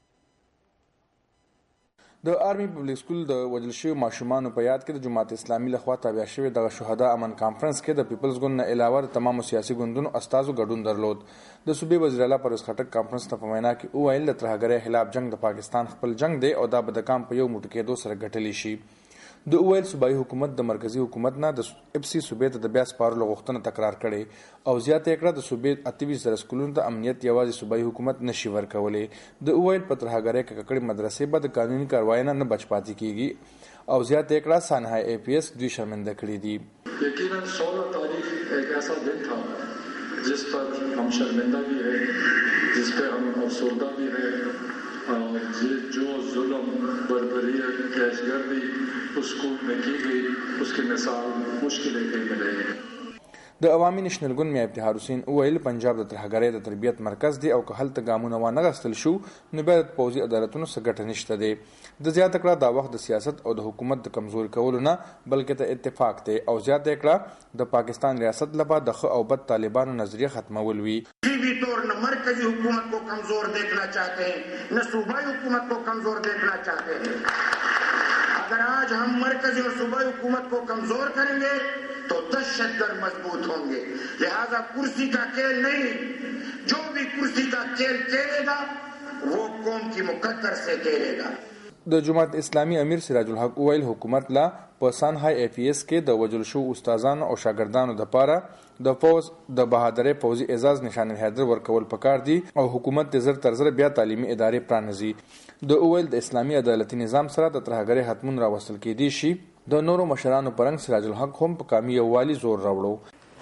د آرمي پبلک سکول د وجل شوی ماشومانو په یاد کې د جماعت اسلامي لخوا تابع شوی د شهدا امن کانفرنس کې د پیپلز ګوند نه علاوه د تمامو سیاسي ګوندونو استازو ګډون درلود. د صوبې وزیر اعلی پرویز خټک کانفرنس ته په وینا کې وویل د ترهګرۍ خلاف جنگ د پاکستان خپل جنگ دی او دا به د کام په یو موټ کېدو سره ګټلی شي. د وویل صوبایي حکومت د مرکزی حکومت نه د اف سی صوبې ته د بیا سپارلو غوښتنه تکرار کړي او زیاته کړه د صوبې اتویس زره سکولونو ته امنیت یوازې صوبایي حکومت نشي ورکولی. د وویل په ترهګرۍ کې ککړې مدرسې به د قانوني کاروای نه بچ پاتې کیږي او زیاته کړه سانحه ای پی ایس دوی شرمنده کړي دي. یقینا सोलह तारीख एक ऐसा दिन था जिस पर हम शर्मिंदा भी है, जिस पे हम अफसरदा भी है और ये जो जुल्म बर्बरियत कैशगर्दी उस स्कूल में की गई उसकी मिसाल मुश्किल कहीं मिलेगी. د عوامي نېشنل ګوند میا ابتهار حسین وویل پنجاب د ترهګرۍ د تربیت مرکز دی او که هلته ګامونه وانه غستل شو نو بیا د پوځي عدالتونو څخه ګټه نشته دی. د زیاته کړه دا وخت د سیاست او د حکومت د کمزوري کولو نه بلکې د اتفاق دی او زیاته کړه د پاکستان ریاست لپاره د خو او بد طالبانو نظریه ختمول وی. بھی طور نہ مرکزی حکومت کو کمزور دیکھنا چاہتے ہیں نہ صوبائی حکومت کو کمزور دیکھنا چاہتے ہیں. اگر آج ہم مرکزی اور صوبائی حکومت کو کمزور کریں گے تو دہشت گرد مضبوط ہوں گے. لہذا کرسی کا کھیل نہیں, جو بھی کرسی کا کھیل کھیلے گا وہ قوم کی مقدر سے کھیلے گا. د جماعت اسلامي امیر سراج الحق ویل حکومت لا په سانحه ای پی ایس کې د وجل شو استادانو او شاګردانو د پاره د فوز د بهادرۍ فوزي اعزاز نشان حیدر ورکول پکار دي او حکومت د زر تر زر بیا تعلیمي ادارې پرانځي. د اویل د اسلامي عدالتي نظام سره د ترهګرۍ حتمون راوستل کېدی شي. د نورو مشرانو پرنګ سراج الحق هم په کامي یووالي زور راوړو.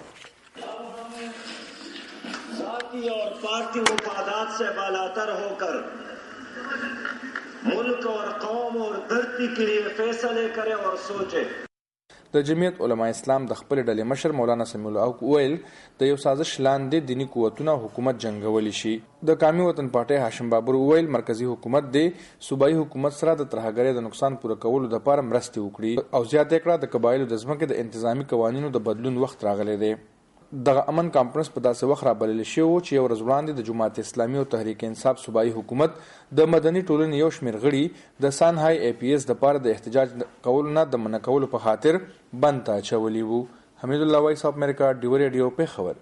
ذاتی اور پارٹی مفادات سے بالاتر ہو کر ملک اور قوم اور دھرتی کے لیے فیصلے کرے اور سوچے. د جمعیت علما اسلام د خپل ډلې مشر مولانا سمیع الله ویل د یو سازش لاندې دینی قوتونه حکومت جنگولی شي. د قومي وطن پارټي هاشم بابر ویل مرکزی حکومت د صوبایي حکومت سره د ترهګرۍ د نقصان پوره کولو لپاره مرستې وکړي او زیاته کړه د قبایلو د ځمکې د انتظامی قوانینو د بدلون وخت راغلی دی. دغه امن کانفرنس په داسې وخت رابلل شوی و چې یو ورځ وړاندې د جماعت اسلامي او تحریک انصاف صوبایي حکومت د مدني ټولنې یو شمېر غړي د سانهای ای پی ایس دپاره د احتجاج کولو نه د منع کولو په خاطر بند ته اچولی وو. حمید الله وایس اف امریکا ډیو ریډیو پېښور.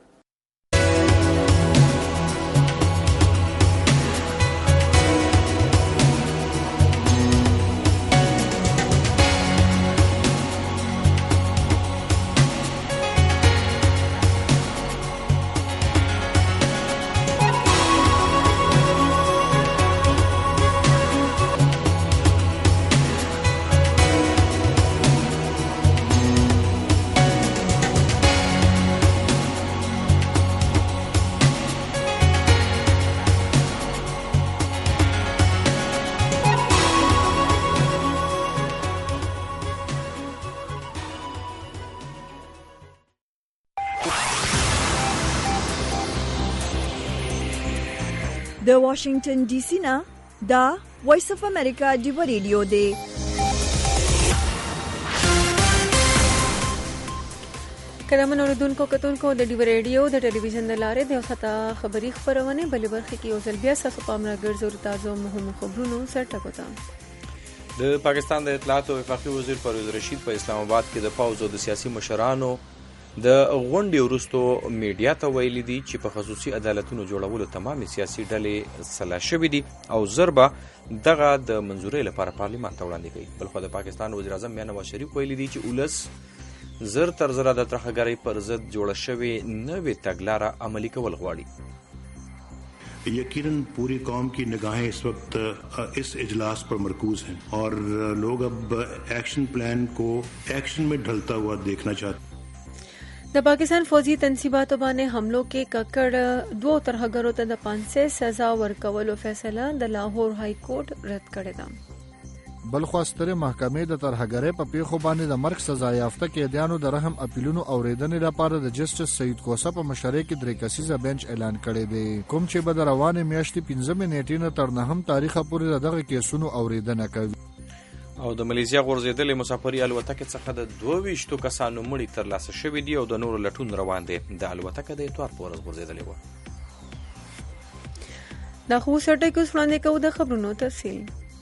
د واشنگټن ډي سي نه دا وایس اف امریکا ډیو ریډیو دی. کرامن اوریدونکو کتونکو د ډیو ریډیو د ټلویزیون د لارې د وخته خبری خبرونه بلې برخه کې یو ځل بیا تاسو په امر ګرځو تازه مهمو خبرونو سره ټکوتا. د پاکستان د اطلاعات او وفاقي وزیر پرویز رشید په اسلام آباد کې د پوز او د سیاسي مشرانو د غونډې وروستو میډیا ته ویلي دي چې په خصوصي عدالتونو جوړولو تمامې سیاسي ډلې سلا شوي دي او ضربه دغه د منظورۍ لپاره پارلیمان ته وړاندې کوي. بلخو د پاکستان وزیر اعظم میاں نواز شریف ویلي دي چې ولس زر تر زره د ترهګرۍ پر ضد جوړه شوې نوې تګلاره عملي کول غواړي. यकीनन पूरी कौम की निगाहें इस वक्त इस इजलास पर मरकूज हैं और लोग अब एक्शन प्लान को एक्शन में ढलता हुआ देखना चाहते हैं. د پاکستان فوجي تنصیباتو باندې حملو کې ککړ دوه ترهګرو ته د پانسه سزا ورکولو فیصله د لاهور های کورټ رد کړې ده. بلخو ستره محکمې د ترهګرۍ په پیښو باندې د مرګ سزا یافته قیدیانو د رحم اپیلونو اوریدنې لپاره د جسټس سید کوسه په مشرۍ کې درې کسیزه بنچ اعلان کړی دی، کوم چې به د روانې میاشتې پنځمې نیټې نه تر نهم تاریخه پورې دغه کیسونو اوریدنه کوي. او د ملیزیا غورځېدلې مسافري الوتکې څخه د دوه ویشتو کسانو مړي ترلاسه شوي دي او د نورو لټون روان دی. د الوتکه د اتوار په ورځ غورځېدلې وه. دا خو سټه کې اوس وړاندې کوو د خبرونو تفصیل.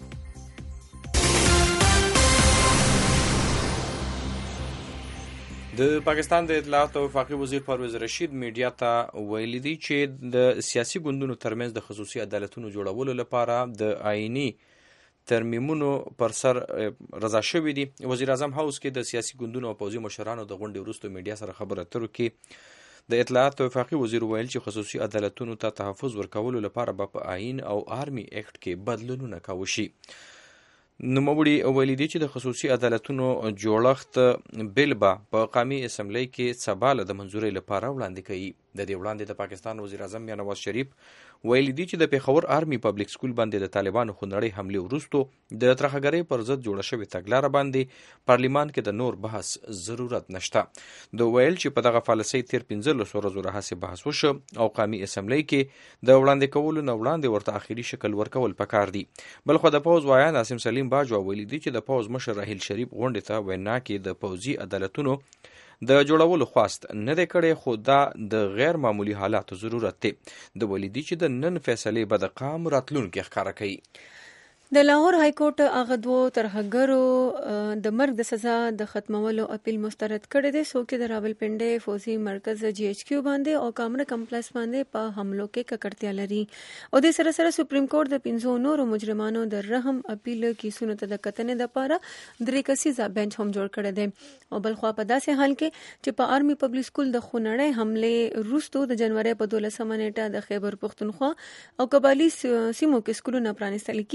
د پاکستان د اطلاعات او وفاقي وزیر پرویز رشید میډیا ته ویلي دي چې د سیاسي ګوندونو ترمنځ د خصوصي عدالتونو جوړولو لپاره د آئینی ترمیمونو پر سر رضا شوي دي. وزیر اعظم هاوس کې د سیاسي ګوندونو او پوځي مشرانو د غونډې وروسته میډیا سره خبرو اترو کې د اطلاعات او وفاقي وزیر ویل چې خصوصي عدالتونو ته تحفظ ورکولو لپاره به په آئین او آرمي اکټ کې بدلونونه کوي شي. نوموړي ویلي دي چې د خصوصي عدالتونو جوړښت بل به په قومي اسمبلی کې سبا له د منظورۍ لپاره وړاندې کوي. د دې وړاندې د پاکستان وزیر اعظم میاں نواز شریف ویلي دي چې د پیښور آرمي پبلک سکول باندې د طالبانو خونړۍ حملې وروستو د ترهګرۍ پر ضد جوړه شوې تګلاره باندې پارلیمان کې د نور بحث ضرورت نشته. د ویل چې په دغه پالیسۍ تیر پنځلس ورځو راهیسې بحث وشو او قومي اسمبلی کې د وړاندې کولو نه وړاندې ورته اخري شکل ورکول پکار دي. بلخو د پوز وایي ناصم سلیم باجوا ویلي دي چې د پوز مشر راحیل شریف غونډې ته وینا کې د پوځي عدالتونو د جوړولو خواست نه دی کړی، خو دا د غیر معمولی حالاتو ضرورت دی. د ولیدي چې د نن فیصلې به د قام راتلونکي ښکاره کوي. د لاهور های کورټ هغه دوه ترهګرو د مرګ د سزا د ختمولو اپیل مسترد کړی دی، څوک د راولپنډۍ فوجي مرکز جی ایچ کیو باندې او کامره کمپلیکس باندې په حملو کې ککړتیا لري. او د سره سره سپریم کورټ د پنځو نورو مجرمانو د رحم اپیل کیسونو ته د کتنې لپاره درې کسیزه بنچ هم جوړ کړی دی. او بلخوا په داسې حال کې چې په آرمي پبلک سکول د خونړۍ حملې وروستو د جنوري په دولسمه نیټه د خیبر پښتونخوا او قبایلي سیمو کې سکولونه پرانیستل کیږي،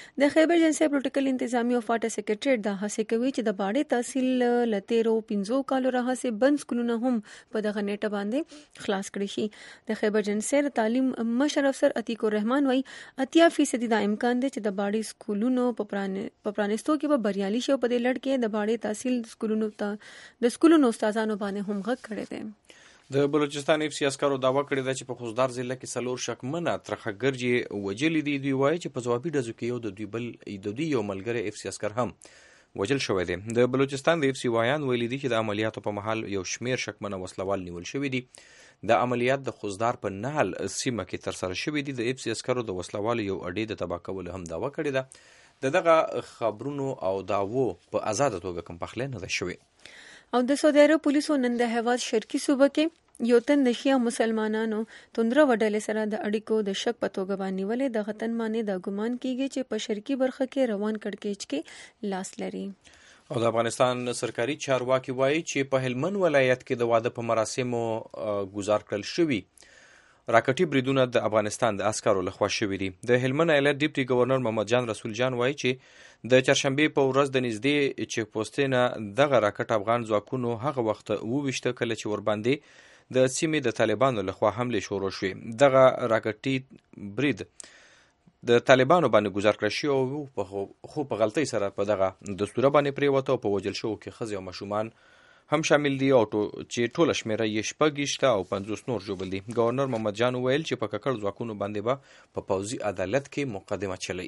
د خیبر جنسي پروتوکول انتظامی او فاټا سیکریټریټ دا هڅه کوي چې د باړې تحصیل لتیرو پنځو کالو راهسه بند سکولونه هم په دغه نیټه باندې خلاص کړي شي. د خیبر جنسي تعلیم مشر افسر عتیق الرحمن وايي اتیا فیصد دا امکان دی چې د باړې سکولونو په پرانستو کې به بریالي شي. په دې لړ کې د باړې تحصیل سکولونو ته د سکولونو استادانو باندې هم غږ کړی دی. د بلوچستان اف سی عسکرو دعوا کړې ده چې په خوزدار ضلع کې څلور شکمنه ترخګر یې وجلي دي. دوی وایي چې په ځوابي ډزو کې یو د دوی بل د دوی یو ملګری اف سی عسکر هم وجل شوی دی. د بلوچستان د اف سی وایان ویلي دي چې د عملیاتو په مهال یو شمیر شکمنه وسلوال نیول شوي دي. د عملیات د خوزدار په نهل سیمه کې ترسره شوي دي. د اف سی عسکرو د وسلوالو یو اډې د تباه کولو هم دعوا کړې ده. د دغه خبرونو او دعوو په آزاده توګه کوم پخلی نه ده شوی. او د سعودي عرب پولیسو نن د هیواد شرقي صوبه کې یو تن د شیعه مسلمانانو توندره وډلې سره د اړیکو د شک په توګه باندې ولې د غتن باندې د ګمان کیږي چې په شرقي برخه کې روان کړکېچ کې لاس لري. او د افغانستان سرکاري چارواکي وایي چې په هلمند ولایت کې د واده په مراسمو گزار کړل شوي راکټي بریدونه د افغانستان د عسکرو لخوا شوي دي. د هلمند ایالت ډیپټي گورنر محمد جان رسول جان وایي چې د چهارشنبې په ورځ د نږدې چیک پوسټ نه دغه راکټ افغان ځواکونو هغه وخت وویشته کله چې ورباندې د سیمې د طالبانو لخوا حمله شروع شوې. دغه راکټي برید د طالبانو باندې گزار کړی شو او خو په غلطۍ سره په دغه دستوره باندې پریوته او په وجل شو کې ښځې او ماشومان هم شامل دي او چې ټوله شمیره یې شپږ او پنځوس نور ژوبل دي. گورنر محمد جان ویل چې په ککړ ځواکونو باندې به په پوځي عدالت کې مقدمه چلی.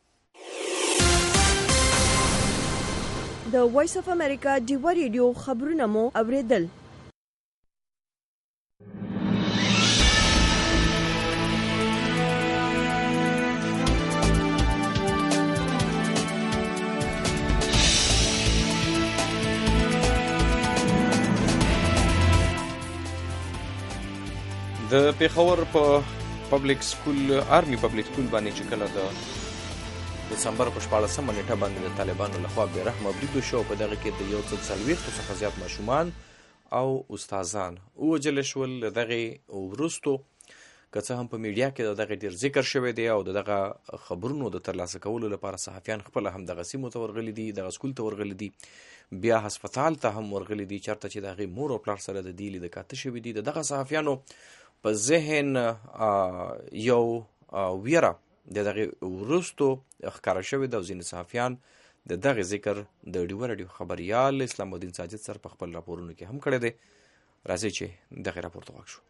د وایس اف امریکا ډیوا ریډیو خبرونه مو اوریدل. د پیښور په پبلک سکول آرمی پبلک سکول باندې چې کله د دسمبر په شپاړسمه نیټه باندې د طالبانو لخوا بې رحمه برید وشو. په دغه کې د یو څه څلوېښتو څخه زیات ماشومان او استادان ووژل شول. د دغې وروستو که څه هم په میډیا کې د دغه ډېر ذکر شوی دی او د دغه خبرونو د ترلاسه کولو لپاره صحافیان خپله هم دغه سیمو ته ورغلي دي، دغه سکول ته ورغلي دي، بیا هسپتال ته هم ورغلي دي چېرته چې د هغې مور او پلار سره د دې لید کاته شوي دي. د دغه صحافیانو په ذهن یو ویره د دغه وروستو ښکاره شوې ده او ځینې صحافیان د دغه ذکر د ډیوا راډیو خبریال اسلام الدین ساجد سره په خپل راپورونو کې هم کړی دی. راځئ چې دغه راپور ته غوږ شو.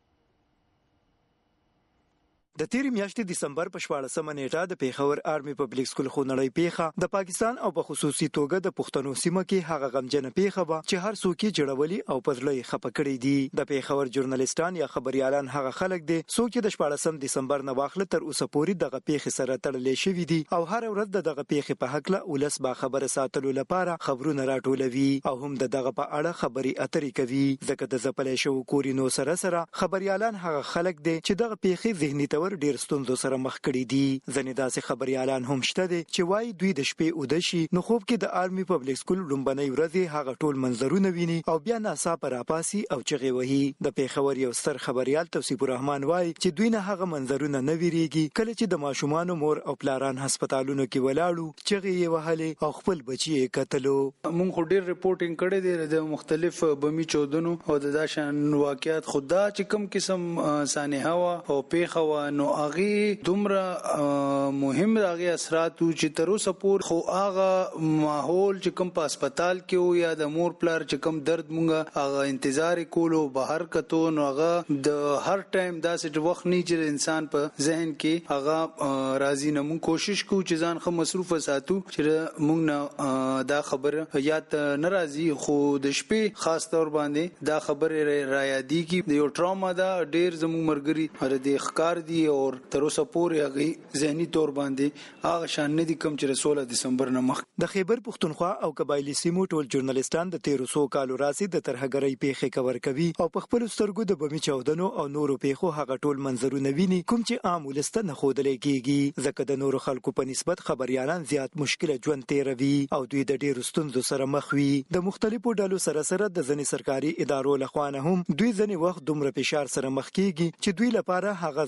د تیرې میاشتې دسمبر په شپاړسمه نیټه د پیښور آرمی پبلک سکول خونړۍ پیښه د پاکستان او په خصوصي توګه د پښتنو سیمه کې هغه غمجنه پیښه وه چې هر څوک یې جوړولي او په زړه یې خفه کړي دي. د پیښور ژورنالیستان یا خبریالان هغه خلک دي څوک چې د شپاړسم دسمبر نه واخله تر اوسه پورې دغه پیښې سره تړلې شوي دي او هر ورځ د دغه پیښې په هکله ولس با خبره ساتلو لپاره خبرونه راټولوي او هم د دغه په اړه خبرې اترې کوي. ځکه د ځپلې شوو کورینو سره سره خبریالان هغه خلک دي چې دغه پیښې ذهني تور ډیر ستونزو سره مخ کړي دي. ځنې داسې خبریالان هم شته دي چې وایي دوی د شپې اوده شي نو خوب کې د آرمی پبلک سکول لومبنۍ ورځې هغه ټول منظرونه ویني او بیا ناڅاپه راپاسي او چغې وهي. د پیښور یو ستر خبریال توصیف الرحمن وایي چې دوی نه هغه منظرونه نه ویریږي کله چې د ماشومانو مور او پلاران هسپتالونو کې ولاړو چغې یې وهلې او خپل بچي یې کتلو. مونږ خو ډېر ریپورټینګ کړی دی د مختلف بمي چودنو او د داشان واقعیات خدا چې کوم قسم سانحه وا او پیښه وا نو هغه دومره مهم هغه اثرات چې تر اوسه پورې خو هغه ماحول چې کوم په هسپتال کې یا د مور پلار چې کوم درد مونږه هغه انتظار کولو بهر کتو نو هغه د هر ټایم داسې وخت نه چې انسان په ذهن کې هغه راضي نه. مونږ کوشش کوو چې ځان خو مصروف ساتو چې مونږ نه دا خبره یاد نه راځي خو د شپې خاص طور باندې دا خبره را یادېږي. د یو ټراما دا ډېر زموږ مرګري ار د ښکار دي او تر اوسه پورې هغه ذهني تور باندې هغه شان نه دي کوم چې سولہ دسمبر نه مخ. د خیبر پښتونخوا او قبایلی سیمو ټول ژورنالیستان د تیرو سو کالو راځي د ترهګرۍ پیښې کور کوي او په خپل سترګو د بمي چاودنو او نورو پیښو هغه ټول منظرونه ویني کوم چې عام ولست نه خودلې کیږي. ځکه د نورو خلکو په نسبت خبريالان زیات مشکله ژوند تیروي او دوی د ډیرو ستونزو سره مخ وي. د مختلفو ډلو سره سره د ځنې سرکاري ادارو لخوا نه هم دوی ځنې وخت دومره فشار سره مخ کیږي چې دوی لپاره هغه زغمل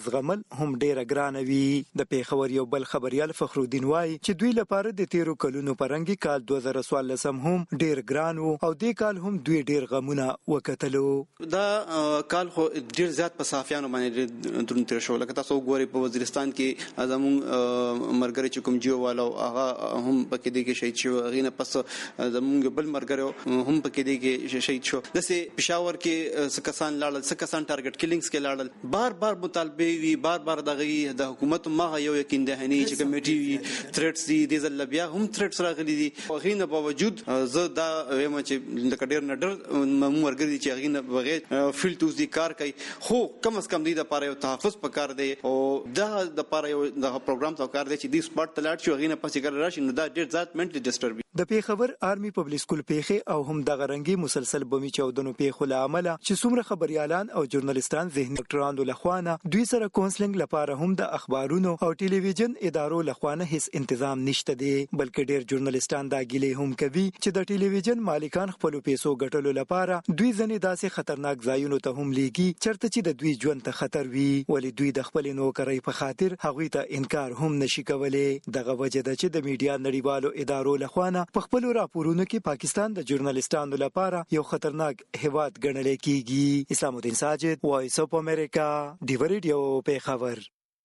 هم ډیره ګرانه وي. د پیښور یو بل خبريال فخرالدین وایي چې دوی لپاره د تیرو کلونو پرنګي کال دوه زره څوارلس هم ډیر ګران وو او د کال هم دوی ډیر غمونه وکتلو. دا کال خو ډیر زیات په صافیانو باندې درون تیر شو. لکه تاسو وګورئ په وزیرستان کې زمون مرګري چې کوم جیو والو هغه هم پکې دی کې شهید شو. غینه پس زمون بل مرګري هم پکې دی کې شهید شو. دسه پېښور کې سکسان لاړل سکسان ټارګټ کیلینګز کې لاړل. بار بار مطالبه وی بار بار دغه د حکومت ما یو یقین دهنی چې کمیټي تھریټس دي د زلبیا هم تھریټس راغلي دي. غینه باوجود زه دا وایم چې د کډیر نډر مرګري چې غینه بغیر فیلډ توز دي کار کوي خو کم از کم دي د پاره یو تحفظ پکار دی او دا د پاره یو د پروګرام تو کار دی چې د سپورت تلاټ شو غینه پسې کار راشي نو دا ډیر ذات منټلی ډیسټرب. د پیښور آرمي پبلک سکول پیښه او هم د غرنګي مسلسل بمی چودنو پیښو له عمله چې څومره خبريالان او ژورنالستان ذهني ډاکټرانو لخوانه دوی سره کونسلینګ لپاره هم د اخبارونو او ټلویزیون ادارو لخوانه هیڅ تنظیم نشته دی. بلکې ډیر ژورنالستان دا ګیلې هم کوي چې د ټلویزیون مالکان خپل پیسو ګټلو لپاره دوی ځنې داسې خطرناک ځایونو ته هم لیږي چرته چې د دوی ژوند ته خطر وي ولی دوی د خپل نوکرۍ په خاطر هغوی ته انکار هم نشي کولای. دغه وجه ده چې د میډیا نړیوالو ادارو لخوانه په خپل راپورونو کې پاکستان د ژورنالستانو لپاره یو خطرناک هیواد ګڼل کیږي. اسلام الدین ساجد، وایس اف امریکا، ډیو ریډیو پیښور.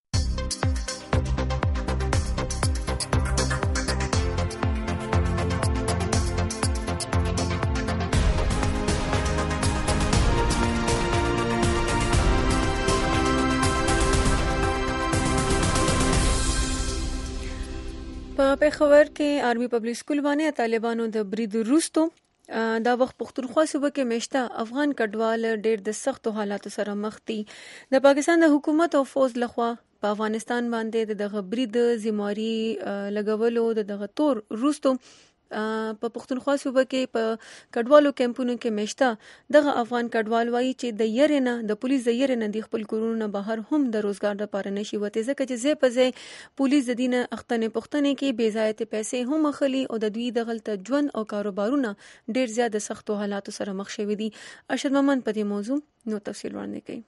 په پیښور کې آرمي پبلک سکول باندې طالبانو د برید وروسته دا وخت پښتونخوا صوبه کې مشته افغان کډوال ډېر د سختو حالاتو سره مخ دي. د پاکستان د حکومت او فوج لخوا په افغانستان باندې دغه برید ذمہواری لګولو دغه تور وروسته په پښتونخوا صوبه کې په کډوالو کیمپونو کې مشته دغه افغان کډوال وایي چې د يرنه د پولیس د يرنه د خپل کورونه بهر هم د روزګار لپاره نشي وته ځکه چې زه په ځای پولیس د دینه اختنه پښتنه کې بې ځایته پیسې هم اخلي او د دوی د غلط ژوند او کاروبارونه ډیر زیات سختو حالاتو سره مخ شوي دي. ارشد مومن په دې موضوع نو تفصیل وړاندې کوي.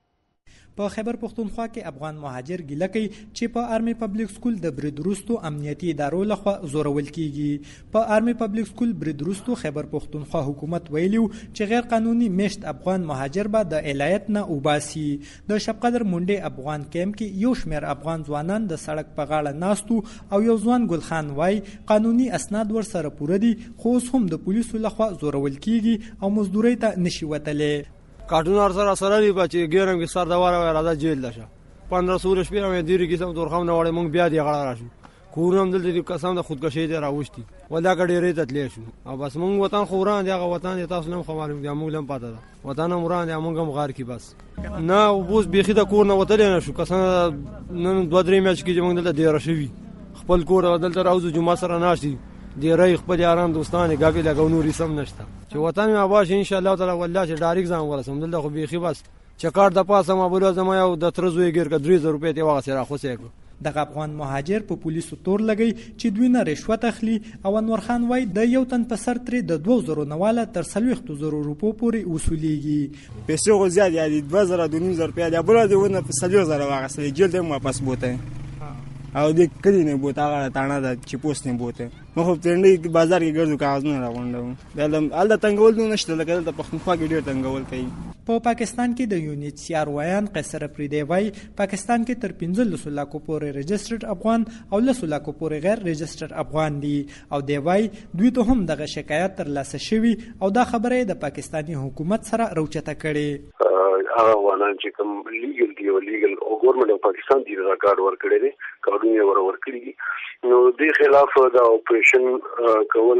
په خیبر پښتونخوا کې افغان مهاجر ګیله کوي چې په آرمي پبلک سکول د برید وروسته امنیتي ادارو لخوا زورول کیږي. په آرمي پبلک سکول برید وروسته خیبر پښتونخوا حکومت ویلو چې غیر قانوني میشت افغان مهاجر به د ولایت نه وباسي. د شپقدر مونډي افغان کیمپ کې یو شمېر افغان ځوانان د سړک په غاړه ناستو او یو ځوان ګلخان وای قانوني اسناد ور سره پوره دي خو اوس هم د پولیسو لخوا زورول کیږي او مزدوري ته نشي وتلې. کارټون سره سره دی چې ګیرم کې سر دا واره راځه جیل لشه پندرہ سو شپې مې دیری کې سم تور خام نه وړې مونږ بیا دی غړا راشو کورم دلته د قسم د خودکشي دی راوښتي ولا کډې ریت تلې شو او بس مونږ وطن خوران دی هغه وطن تاسو نم خبرم دی مونږ لم پاته ده وطن مران دی مونږ هم غار کی بس نه وبوس بيخي د کور نه وتلې نه شو قسم نن دوه درې میچ کې مونږ دلته دی راشوي خپل کور دلته راوځو جمعه سره ناشتي دی رای خپل یاران دوستانه غاګي لګاو نوري سم نشته چې وطن ما باش ان شاء الله تعالی والله چې ډایرک ځم ورسم دلته خو بيخي بس چکار د پاسه ما بوله زما یو د ترزوې ګر ک درې زره روپۍ ته واغ سره خو سه دغه افغان مهاجر په پولیسو تور لګی چې دوی نه رشوت اخلي او انور خان وای د یو تن په سر تر د دوه زره نواله تر څلوېښت زره روپو پورې وصولیږي. پیسې غو زیات یادي دوه زره د نیم زره روپۍ دی بل دی ونه په څلوېښت زره واغسته جیل ته واپس بوته او د کلی نه بوته هغه تاڼه د چې پوس نه بوته مخ په ترنډي بازار کې ګرځو کاغذونه راغونډو دلته الته تنګول نه نشته لکه د پښتونخوا کې ډیر تنګول کوي. په پاکستان کې د یونیټ سی آر وایان قیصر پریدی وای پاکستان کې تر پنځلس لکو پورې رجسټرډ افغان او لس لکو پورې غیر رجسټرډ افغان دي او دی وای دوی ته هم دغه شکایت تر لاسه شوی او دا خبره د پاکستانی حکومت سره روچته کړي. هغه افغانان چې کوم لیګل دی او لیګل او ګورنمنت اف پاکستان دی دا کارت ورکړي دي کارونه ور ورکړي نو د خلاف دا اپریشن کول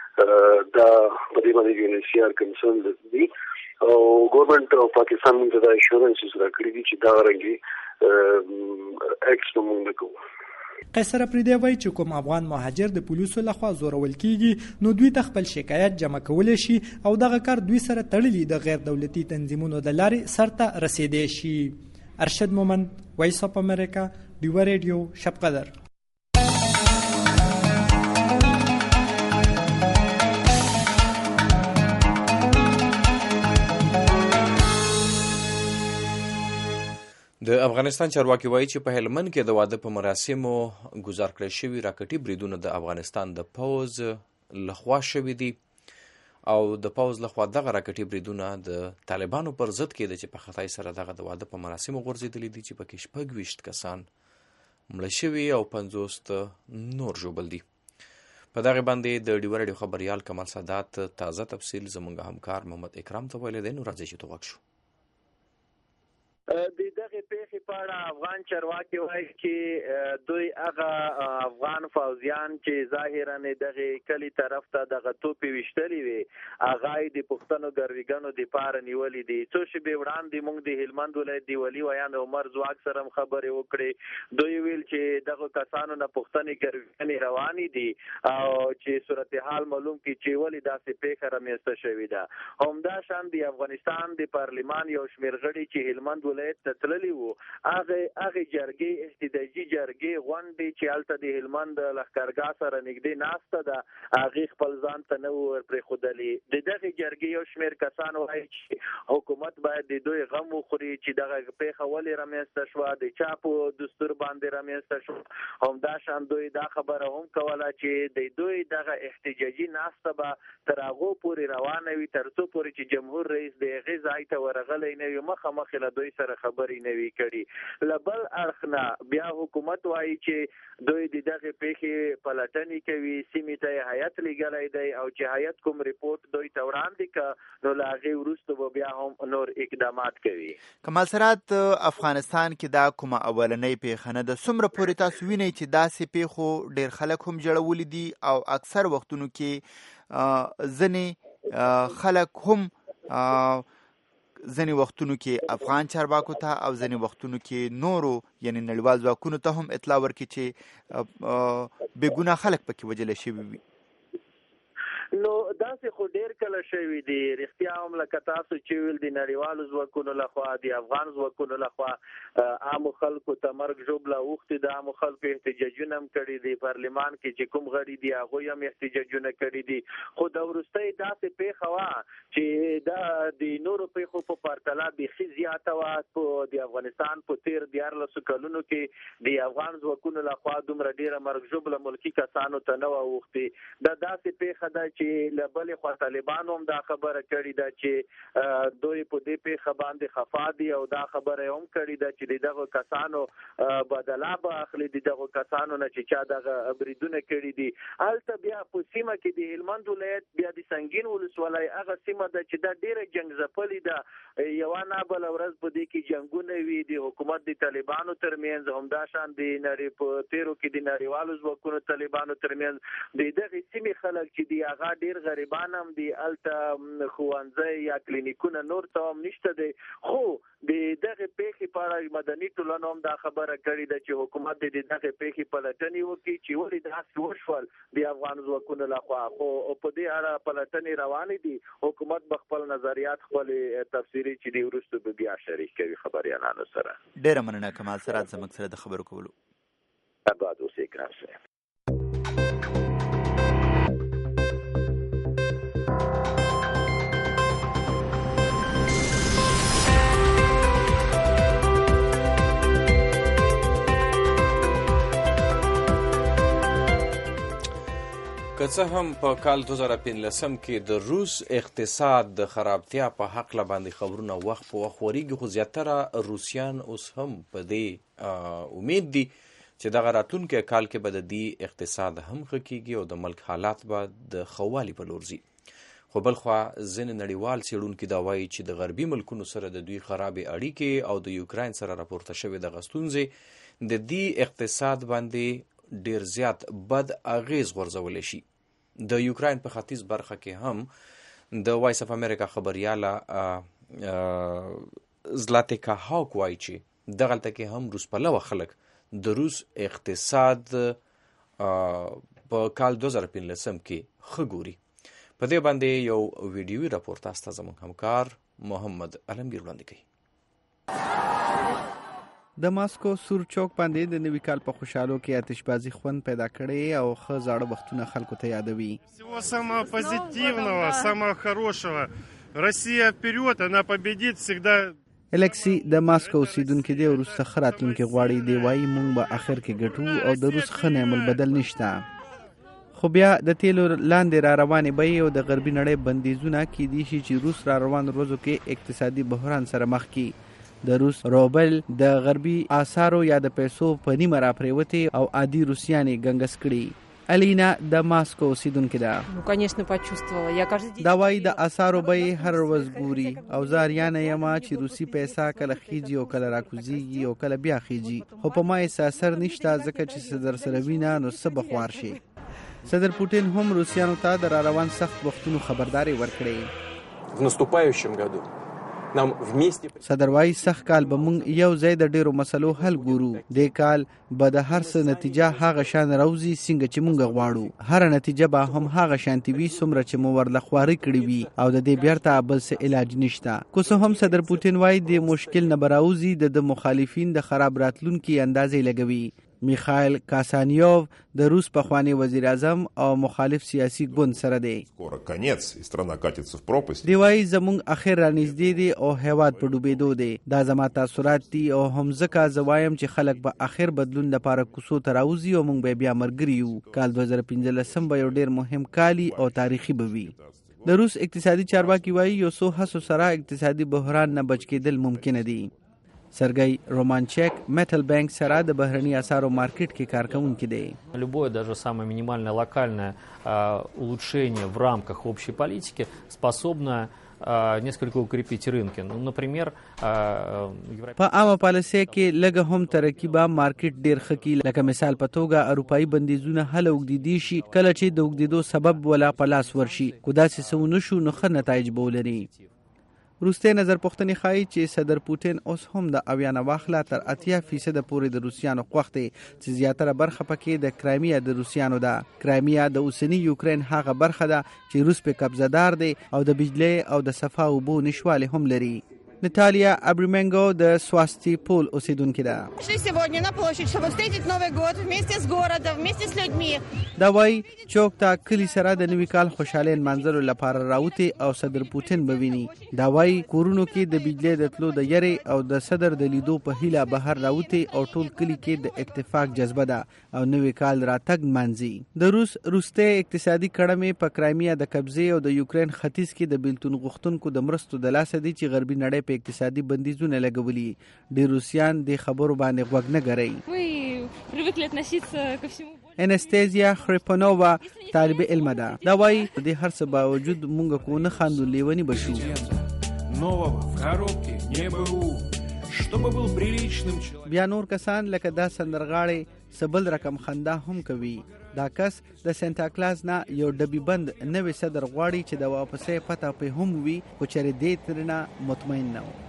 دا په دې باندې یونیټ سی آر کنسرن دي او ګورنمنت اف پاکستان موږ ته ایشورنس راکړي دي چې دا رنګي ایکس موږ کوو. قیصر پریدی وای چې کوم افغان مهاجر د پولیسو لخوا زورول کیږي نو دوی ته خپل شکایت جمع کولای شي او دغه کار دوی سره تړلي د غیر دولتي تنظیمونو د لارې سرته رسیدي شي. ارشد مومن، وایس اف امریکا، ډیو ریډیو، شپقدر. د افغانستان چارواکي وایي چې په هلمند کې د واده په مراسمو ګزار کړی شوي راکټي بریدونه د افغانستان د پوځ لخوا شوي دي او د پوځ لخوا دغه راکټي بریدونه د طالبانو پر ضد کېده چې په خطای سره دغه د واده په مراسمو غورځېدلي دي چې پکې شپږ ویشت کسان مړه شوي او پنځوس نور ژوبل دي. په دغه باندې د ډیوه راډیو خبریال کمال سادات تازه تفصیل زموږ همکار محمد اکرام ته ویلی دی. نو راځئ چې توغږ شو. د دغه پیښې په اړه افغان چارواکي وایي چې دوی هغه افغان فوجیان چې ظاهرا دغه کلی طرف ته دغه توپې ویشتلې وي هغه یې د پښتنو ګرویګانو دپاره نیولې دي. څو شېبې وړاندې موږ د هلمند ولایت د ولي ویان عمر ځواک سره هم خبرې وکړې. دوی ویل چې دغه کسانو نه پښتنې ګرویګانې روانې دي او چې صورتحال معلوم کړي چې ولې داسې پیښه رامنځته شوې ده. همدا شان د افغانستان د پارلمان یو شمېر غړي چې هلمند ولایت ته تللي وو هغه هغه جرګې احتجاجي جرګې غونډې چې هلته د هلمند لښکرګاه سره نږدې ناسته ده هغې خپل ځان ته نه وو ورپرېښودلي. د دغې جرګې یو شمېر کسان وایي چې حکومت باید د دوی غم وخوري چې دغه پیښه ولې رامنځته شوه د چا په دستور باندې رامنځته شوه. همدا شان دوی دا خبره هم کوله چې د دوی دغه احتجاجي ناسته به تر هغو پورې روانه وي تر څو پورې چې جمهور رئیس د هغې ځای ته ورغلی نه وي مخامخ له دوی سره خبرې نه وي کړي. له بل اړخ نه بیا حکومت وایي چې دوی د دغې پیښې پلټنې کوي سیمې ته یې هیات لیږلی دی او چې هیات کوم ریپورټ دوی ته وړاندې که نو له هغې وروسته به بیا هم نور اقدامات کوي. کمال سرات افغانستان کې دا کومه اولنۍ پیښه نه ده. څومره پورې تاسو وینئ چې داسې پیښو ډېر خلک هم جوړولي دي او اکثر وختونو کې ځینې خلک هم ځینې وختونو کې افغان چارواکو ته او ځینې وختونو کې نورو یعنی نړیوال ځواکونو ته هم اطلاع ورکړي چې بې ګناه خلک پکې وژلی شوي وي؟ نو داسې خو ډېر کله شوي دي. رښتیا هم لکه تاسو چې ویل د نړیوالو ځواکونو لخوا د افغان ځواکونو لخوا عامو خلکو ته مرګ ژوبله اوښتې د عامو خلکو احتجاجونه هم کړي دي. پارلمان کې چې کوم غړي دي هغوی هم احتجاجونه کړي دي. خو د وروستۍ داسې پیښه وه چې دا د نورو پیښو په پرتله بیخي زیاته وه. په د افغانستان په تېر دیارلسو کلونو کې د افغان ځواکونو لخوا دومره ډېره مرګ ژوبله ملکي کسانو ته نه وه اوښتې. دا داسې پیښه ده چې له بلې خوا طالبانو هم دا خبره کړې ده چې دوی په دې پیښه باندې خفا دي او دا خبره یې هم کړې ده چې د دغو کسانو بدله به اخلي د دغو کسانو نه چې چا دغه بریدونه کړي دي. هلته بیا په سیمه کې د هلمند ولایت بیا د سنګین ولسوالۍ هغه سیمه ده چې دا ډېره جنګ ځپلې ده. یوه نه بله ورځ په دې کې جنګونه وي د حکومت د طالبانو ترمنځ همدا شان د نړۍ په تېرو کې د نړیوالو ځواکونو طالبانو ترمنځ د دغې سیمې خلک چې دي هغه ډېر غریبان هم دي. هلته ښوونځی یا کلینیکونه نور ته هم نشته دی. خو د دغې پیښې په اړه مدني ټولنو هم دا خبره کړې ده چې حکومت د دغې پیښې پلټنې وکړي چې ولې داسې وشول د افغان ځواکونو لخوا. خو په دې اړه پلټنې روانې دي. حکومت به خپل نظریات خپلې تفسیري چې دی وروسته به بیا شریک کوي خبریالانو سره. ډېره مننه کمال سرات زموږ سره د خبرو کولو. آباد اوسئ ګران صاحب. که څه هم په کال دوه زره پنځلسم کې د روس اقتصاد د خرابتیا په هکله باندې خبرونه وخت په وخت ورېږي خو زیاتره روسیان اوس هم په دې امید دي چې دغه راتلونکی کال کې به د دې اقتصاد هم ښه کېږي او د ملک حالات به د ښه والي په لور ځي. خو بلخوا ځینې نړیوال څېړونکي دا وایي چې د غربي ملکونو سره د دوی خرابې اړیکې او د یوکراین سره راپورته شوې دغه ستونزې د دې اقتصاد باندې ډیر زیات بد اغیز غورځولی شي. د یوکراین په ختیځ برخه کې هم د وایس اف امریکا خبریاله زلاتیکا هاوک وایي چې دغلته کې هم روس پلوه خلک د روس اقتصاد په کال دوه زره پنځلسم کې ښه ګوري. په دې باندې یو ویډیوي راپور تاسو ته زموږ همکار محمد علمگیر وړاندې کوي. د ماسکو سور چوک باندې د نوي کال په خوشحالو کې آتشبازي خوند پیدا کړي او ښه زاړه وختونه خلکو ته یادوي. Всего самого позитивного, самого хорошего. Россия вперед, она победит всегда. الکسی د ماسکو اوسیدونکي دی وروسته ښه راتلونکي غواړي. دی وایي موږ به اخر کې ګټو او د روس ښه نعمل بدل نشته. خو بیا د تیلو لاندې را روانې بیې او د غربي نړۍ بندیزونه کیدای شي چې روس را روان ورځو کې اقتصادي بحران سره مخ کړي. د روس روبل د غربي آثارو یا د پیسو په نیمه را پریوتې او عادي روسیانې ګنګس کړي. الینا د ماسکو اوسیدونکې ده. دا وایي د آثارو بیې هر ورځ ګوري او زه اریانه یم چې روسي پیسه کله خیجي او کله راکوزیږي او کله بیا خیجي، خو په ما هېڅ اثر نشته ځکه چې څه در سره وینه نو څه به خوار شي. صدر پوټین هم روسیانو ته د را روان سخت وختونو خبرداری ورکړی. صدر وایي سخت کال به موږ یو ځای د ډیرو مسلو حل ګورو. دې کال به د هر څه نتیجه هغه شان راوځي څنګه چې موږ غواړو. هر نتیجه به هم هغه شانتي وي څومره چې مو ورله خواري کړې وي او د دې بیرته بل څه علاج نشته. که څه هم صدر پوټین وایي د مشکل نه به راوځي د مخالفین د خراب راتلونکي اندازې لګوي. میخائیل کاسانیوف د روس پخوانی وزیر اعظم او مخالف سیاسي ګوند سره دی. دی وایي زموږ اخر رانږدې دی او هیواد په ډوبېدو دی. دا زما تاثرات دي او هم ځکه زه وایم چې خلک به اخر بدلون لپاره کوڅو ته راوځي او موږ به بیا ملګري یو. کال دوه زره پنځلسم به یو ډېر مهم کالي او تاریخي به وي. د روس اقتصادي چارواکي وایي یو څو هڅو سره اقتصادي بحران نه بچ کېدل ممکنه دي. سرګی رومانچک میټل بانک سره د بهرني اسعارو مارکیټ کې کارکونکي دی. Любое даже самое минимальное локальное улучшение в рамках общей политики способно несколько укрепить рынки. Ну, например, په عامه پالیسۍ کې لږه هم ترکیبه مارکیټ ډیر ښه کړي. لکه مثال په توګه اروپایي بندیزونه هله اوږدېدی شي کله چې د اوږدېدو سبب ولا په لاس ورشي. که داسې څه ونه شو نو ښه نتایج به ولري. روسي نظر پوښتنې ښایي چې صدر پوټین اوس هم د اویا نه واخله تر اتیا فیصده پورې د روسیانو خوښ دی چې زیاتره برخه پکې د کرایمیا د روسیانو ده. کرایمیا د اوسني یوکرین هغه برخه ده چې روس په قبضهدار دی او د بجلی او د صفا اوبو نشوالی هم لري. نتالیا ابریمنګو د سواستی پول اوسیدونکې ده. دا وایي چوک ته کلي سره د نوي کال خوشحالۍ نمانځلو لپاره راوتې او صدر پوټین به ویني. دا وایي کورونو کې د بجلی د تلو د یرې او د صدر د لیدو په هیله بهر راوتې او ټول کلي کې د اتفاق جذبه ده او نوي کال راتګ نمانځي. د روس روسته اقتصادي کړمې په کرایمیا د قبضې او د یوکرین ختیځ کې د بیلتون غوښتونکو د مرستو د لاسه دي چې غربي نړۍ په اقتصادي بندیزونه لګولي. ډېر روسیان د خبرو باندې غوږ نه ګرئ. انستیزیا خریپنووا طالب علم ده. دا وایي د هر څه باوجود مونږ کو نه خاندو لیونی بشو. بیا نور کسان لکه دا سندرغاړي سبل رقم خندا هم کوي. دا کس د سنتا کلاز نه یو ډبي بند نوې صدر غواړي چې د واپسې پته په هم وي خو چېرې دې ترنه مطمئن نه و.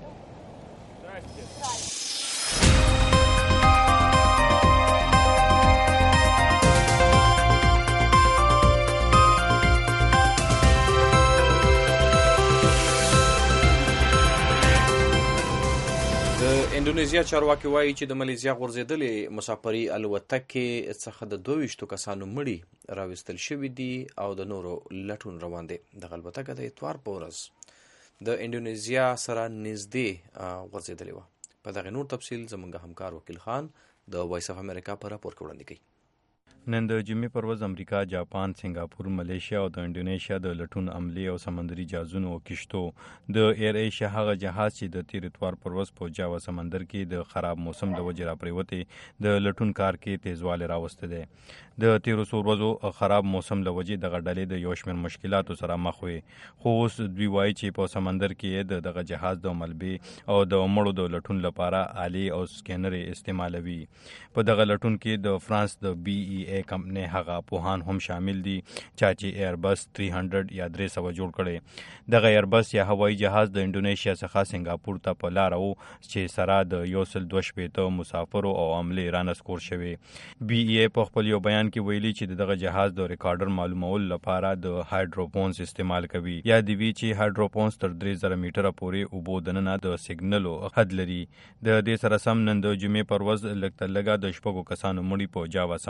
اندونیزیا چارواکي وایي چې د مالیزیا غورځېدلې مسافري الوتکې څخه د دوه ویشتو کسانو مړي راوستل شوي دي او د نورو لټون روان دی. دغه الوتکه د اتوار په ورځ د اندونیزیا سره نږدې غورځېدلې وه. په دغه نور تفصیل زموږ همکار وکیل خان د وایس اف امریکا په راپور کې وړاندې کوي. نن د جمعې پر ورځ امریکا، جاپان، سنگاپور، ملیشیا او د انډونیشیا د لټون عملې او سمندري جهازونو او کشتو د ایر ایشیا هغه جهاز چې د تیر اتوار پر ورځ په جاوا سمندر کې د خراب موسم د وجې راپریوتې د لټون کار کې تیزوالی راوسته دی. د تیرو څو ورځو خراب موسم له وجې دغه ډلې د یو شمېر مشکلاتو سره مخ وې، خو اوس دوی وایي چې په سمندر کې د دغه جهاز د ملبې او د مړو د لټون لپاره آلې او سکینرې استعمالوي. په دغه لټون کې د فرانس د بی ای ای کمپنۍ هغه پوهان هم شامل دي چې ایربس سل یا درې سوه جوړ کړي. دغه ایربس یا هوایي جهاز د انډونیشیا څخه سنگاپور ته په لاره و چې سره د یو سل دوه شپېته مسافرو او عملې رانسکور شوې. بی ای ای په خپل یو بیان کې ویلي چې دغه جهاز د ریکارډر معلومولو لپاره د هایدروپونس استعمال کوي. یا دی وی چې هایدروپونس تر درې زره میټره پورې اوبو دننه د سیګنلو حد لري. د دې سره سم نن د جمعې پر ورځ لږ تر لږه د شپږو کسانو مړي په جاوا سمندر کې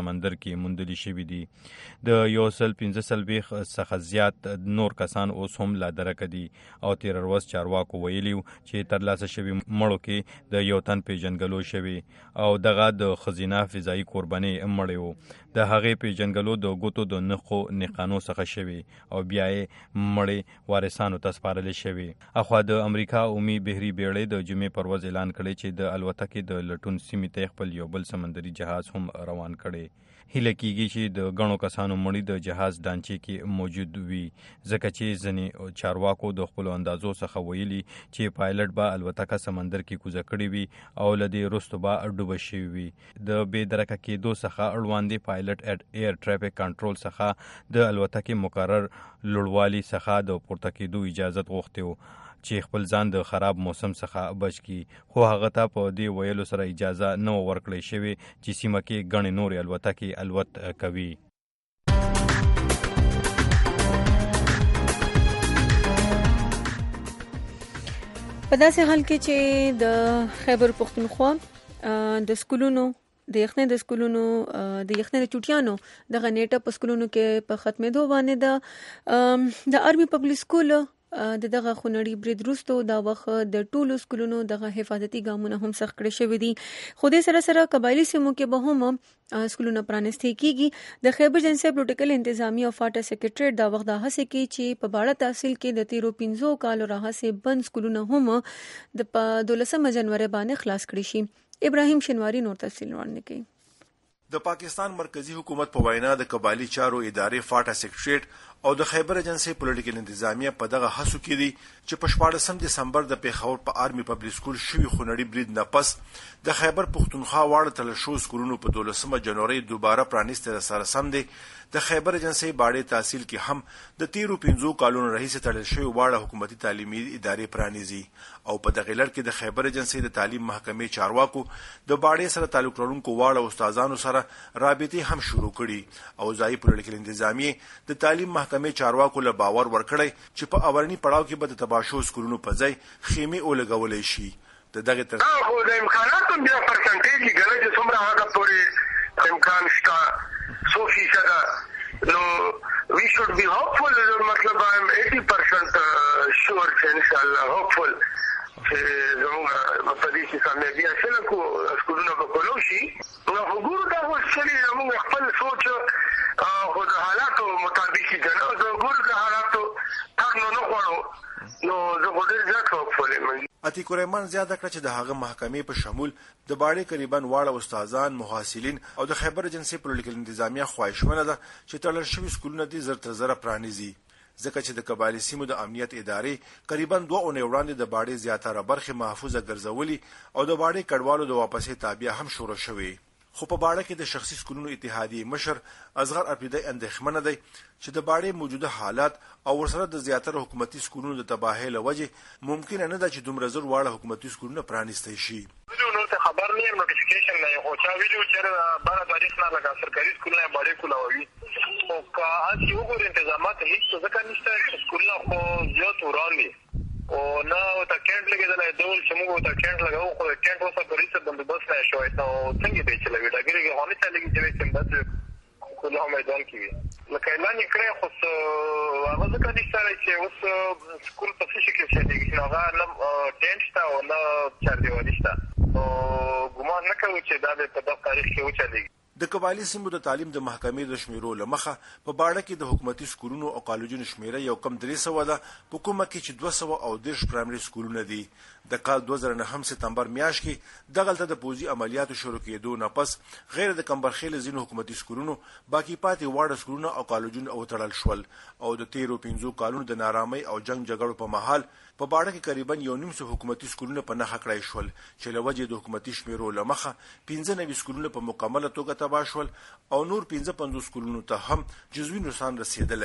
کې موندل شوي دي. د یو سل پنځه څلوېښت څخه زیات نور کسان اوس هم لا درکه دي او تیر ورځ چارواکو ویلي چې ترلاسه شوي مړو کې د یو تن پیژنګلو شوي او دغه د ښځینه فضایي قربانۍ مړی و. د هغې پیژنګلو د ګوتو د نښو نښانو څخه شوي او بیا یې مړی وارثانو ته سپارلی شوي. اخوا د امریکا اومي بحري بیړۍ د جمعې پر ورځ اعلان کړی چې د الوتکې د لټون سیمې ته خپل یو بل سمندري جهاز هم روان کړی. هیله کیږي چې د غنو کسانو مړي د جهاز ډانچې کې موجود وي ځکه چې ځینې چارواکو د خپلو اندازو څخه ویلي چې پایلټ به الوتکه سمندر کې کوزه کړې وي او له دې وروسته به ډوبه شوې وي. د بې درکه کېدو څخه اړوندې پایلټ ایر ټرافیک کنټرول څخه د الوتکې مقرر لوړوالي څخه د پورته کېدو اجازت غوښتې و چې خپل ځان د خراب موسم څخه بچ کړي، خو هغه ته په دې ویلو سره اجازه نه ورکړی شوې چې سیمه کې ګڼې نورې الوتکې الوت کوي. په داسې حال کې چې د خیبر پښتونخوا د سکولونو د یخنۍ د سکولونو د یخنۍ د چوټیانو دغه نیټه په سکولونو کې په ختمېدو باندې د د آرمي پبلک سکول د دغه خونړي برید وروسته دا وخت د ټولو سکولونو دغه حفاظتي ګامونه هم سخت کړي شوي دي. خو دې سره سره قبایلي سیمو کې به هم سکولونه پرانیستي کیږي. د خیبر جنسي پروتوکول انتظامی او فاټا سیکریټریټ دا وخت دا هڅه کوي چې په باړه تحصیل کې د تیرو پنځو کالو راهیسې بند سکولونه هم د دولسمه جنوري باندې خلاص کړي شي. ابراهیم شنواری نور تفصیل وړاندې کوي. د پاکستان مرکزی حکومت په وینا د قبایلی چارو ادارې فاټا سیکریټریټ او د خیبر ایجنسی پولیټیکل انتظامیه په دغه هڅو کې دي چې په شپاړسم دسمبر د پیښور په آرمي پبلک سکول شوی خونړي برید نه پس د خیبر پښتونخوا واړه تل شو سکولونو په دولسمه جنوري دوباره پرانیسته سره سم دي. د خیبر ایجنسی باړې تحصیل کې هم د تیرو پنځو کالونو راهیسې تړل شوی واړه حکومتي تعلیمي ادارې پرانیزي او په دغه لړ کې د خیبر ایجنسی د تعلیم محکمې چارواکو د باړې سره تعلق لرونکو واړه استادانو سره رابطې هم شروع کړي او ځایي پولیټیکل انتظامیه د تعلیم محکمې چارواکو له باور ورکړی چې په اولنی پړاو کې به د تباشو سکولونو په ځای خیمې ولګولې شي. د دغه تر خو د امکاناتو بیا پرسنټیج یې ګڼي چې څومره هغه پورې امکان شته څو فیصده نو we should be hopeful. مطلب I am eighty percent sure چې انشاءالله hopeful چې زموږ په دې کې کامیابي حاصله کړو سکولونه به کولو شي. نو وګورو دا اوس چې زموږ خپل سوچ خو د حالاتو مطابق چې ګڼو د وګورو د حالاتو تاک نو نه غواړو نو زه خو ډېر زیات هوپفل یم. عتیق الرحمن زیاته کړه چې د هغه محکمې په شمول د باړې قریبا واړه استادان، محصلین او د خیبر ایجنسی پولیټیکل انتظامیه خواهشمنه ده چې تړل شوي سکولونه دې زر تر زره پرانیزي ځکه چې د قبایلي سیمو د امنیت ادارې قریبا دوه اونۍ وړاندې د باړې زیاتره برخې محفوظه ګرځولي او د باړې کډوالو د واپسې تابع هم شروع شوې. خو په باړه کې د شخصي سکولونو اتحادیې مشر اصغر اپریدی اندېښمنه دی چې د باړې موجوده حالات او ورسره د زیاتره حکومتي سکولونو د تباهۍ له وجې ممکنه نه ده چې دومره زر واړه حکومتي سکولونه پرانیستی شي. نو ته خبر نه یم نوټیفیکیشن نه خو چا ویلو چې بار تاریخ نه لګا سرکاري سکولونه باړې کولاوي او که اسی وګور تنظیمات هیڅ ځکه نشته سکولونه خو زیات وړاندې او نه تا کېنټ لګیدل ډول چې موږ تا کېنټ لګاو خو کېنټ اوسه پریسه بندوبست نه شوی نو څنګه دی چې لګیدا ګریږي هونه چې لګیږي چې بس کوله میدان کې لکه اعلان کړی خو هغه ځکه نشته چې اوس سکول په څه شکل شي چې هغه نه ټینټ تا او نه چار دیوالي شته نو ګومان نه کوي چې دا په دغه تاریخ کې وچلېږي. د قبایلي سیمو د تعلیم د محکمې د شمیرو له مخه په باړه کې د حکومتي سکولونو او کالجونو شمیره یو کم درې سوه ده په کومه کې چې دوه سوه او دېرش پرایمري سکولونه دي. د کال دوه زره نهم سپتمبر میاشت کې دغلته د پوځي عملیاتو شروع کېدو نه پس غیر د کمبرخیل ځینو حکومتي سکولونو باقي پاتې واړه سکولونه او کالجونه وتړل شول او د تیرو پنځو کالونو د نارامۍ او جنگ جګړو په مهال په باړه کې قریبا یو نیم سو حکومتي سکولونه په نښه کړای شول چې له وجې د حکومتي شمیرو له مخه پنځه نوي سکولونه په مکمله توګه تباه شول او نور پنځه پنځوس سکولونو ته هم جزوي نقصان رسېدلی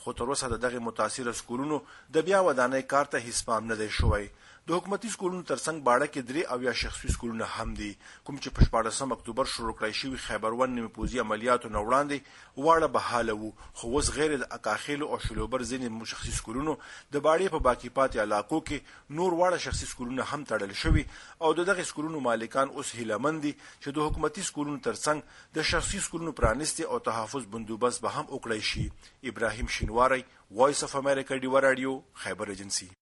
خو تر اوسه د دغه متاثره سکولونو د بیا ودانۍ کار ته هیڅ پام نه دی شوی. د حکومتي سکولونو ترڅنګ باړه کې درې او یا شخصي سکولونه هم دي کوم چې په شپاړسم اکتوبر شروع کړای شوي خیبر ون نیمه پوځي عملیاتو نه وړاندې واړه بحاله وو، خو اوس غیر د اکاخیلو او شلوبر ځینې شخصي سکولونو د باړې په باقي پاتې علاقو کې نور واړه شخصي سکولونه هم تړل شوي او د دغه سکولونو مالکان اوس هیلهمند دي چې د حکومتي سکولونو ترڅنګ د شخصي سکولونو پرانیستي او تحفظ بندوبست به هم وکړای شي. ابراهیم شینواری، وایس اف امریکا، ډیوه رادیو، خیبر ایجنسی.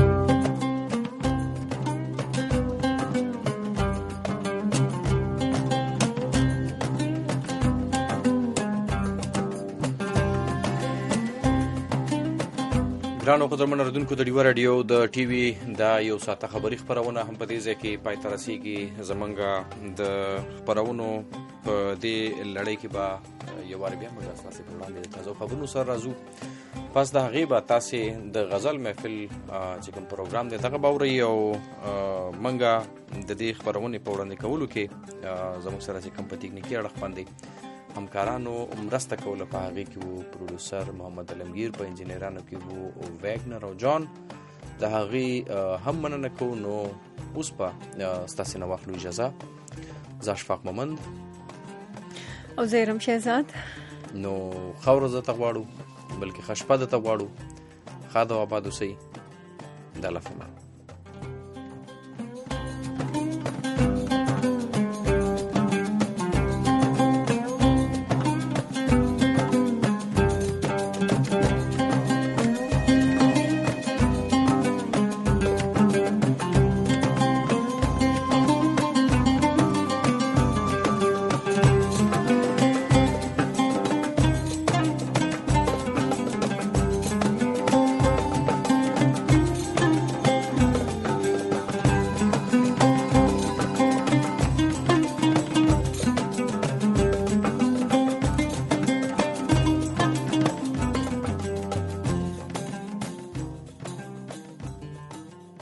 ګرانو قدرمن اردوونکو، د ډیوه رادیو د ټي وي دا یو ساعته خبري خپرونه هم په دې ځای کې پای ته رسېږي. زمونږ د خپرونو په دې لړۍ کې به یو وار بیا موږ ستاسو په وړاندې د تازه خبرونو سره راځو. پس د هغې به تاسې د غزل محفل چې کوم پروګرام دی دغه به اورئ او موږ د دې خپرونې په وړاندې کولو کې زموږ سره چې کوم په تکنیکي اړخ باندې همکارانو مرسته کوله په هغې کې وو پروډوسر محمد علمگیر، په انجینرانو کې وو ویګنر او جان. د هغې هم مننه کوو. نو اوس به ستاسې نه واخلو اجازه. زه اشفاق مومند او زه ارم شهزاد. نو ښه ورځ درته غواړو، بلکې ښه شپه درته غواړو. ښاد او آباد اوسئ. د الله فمان.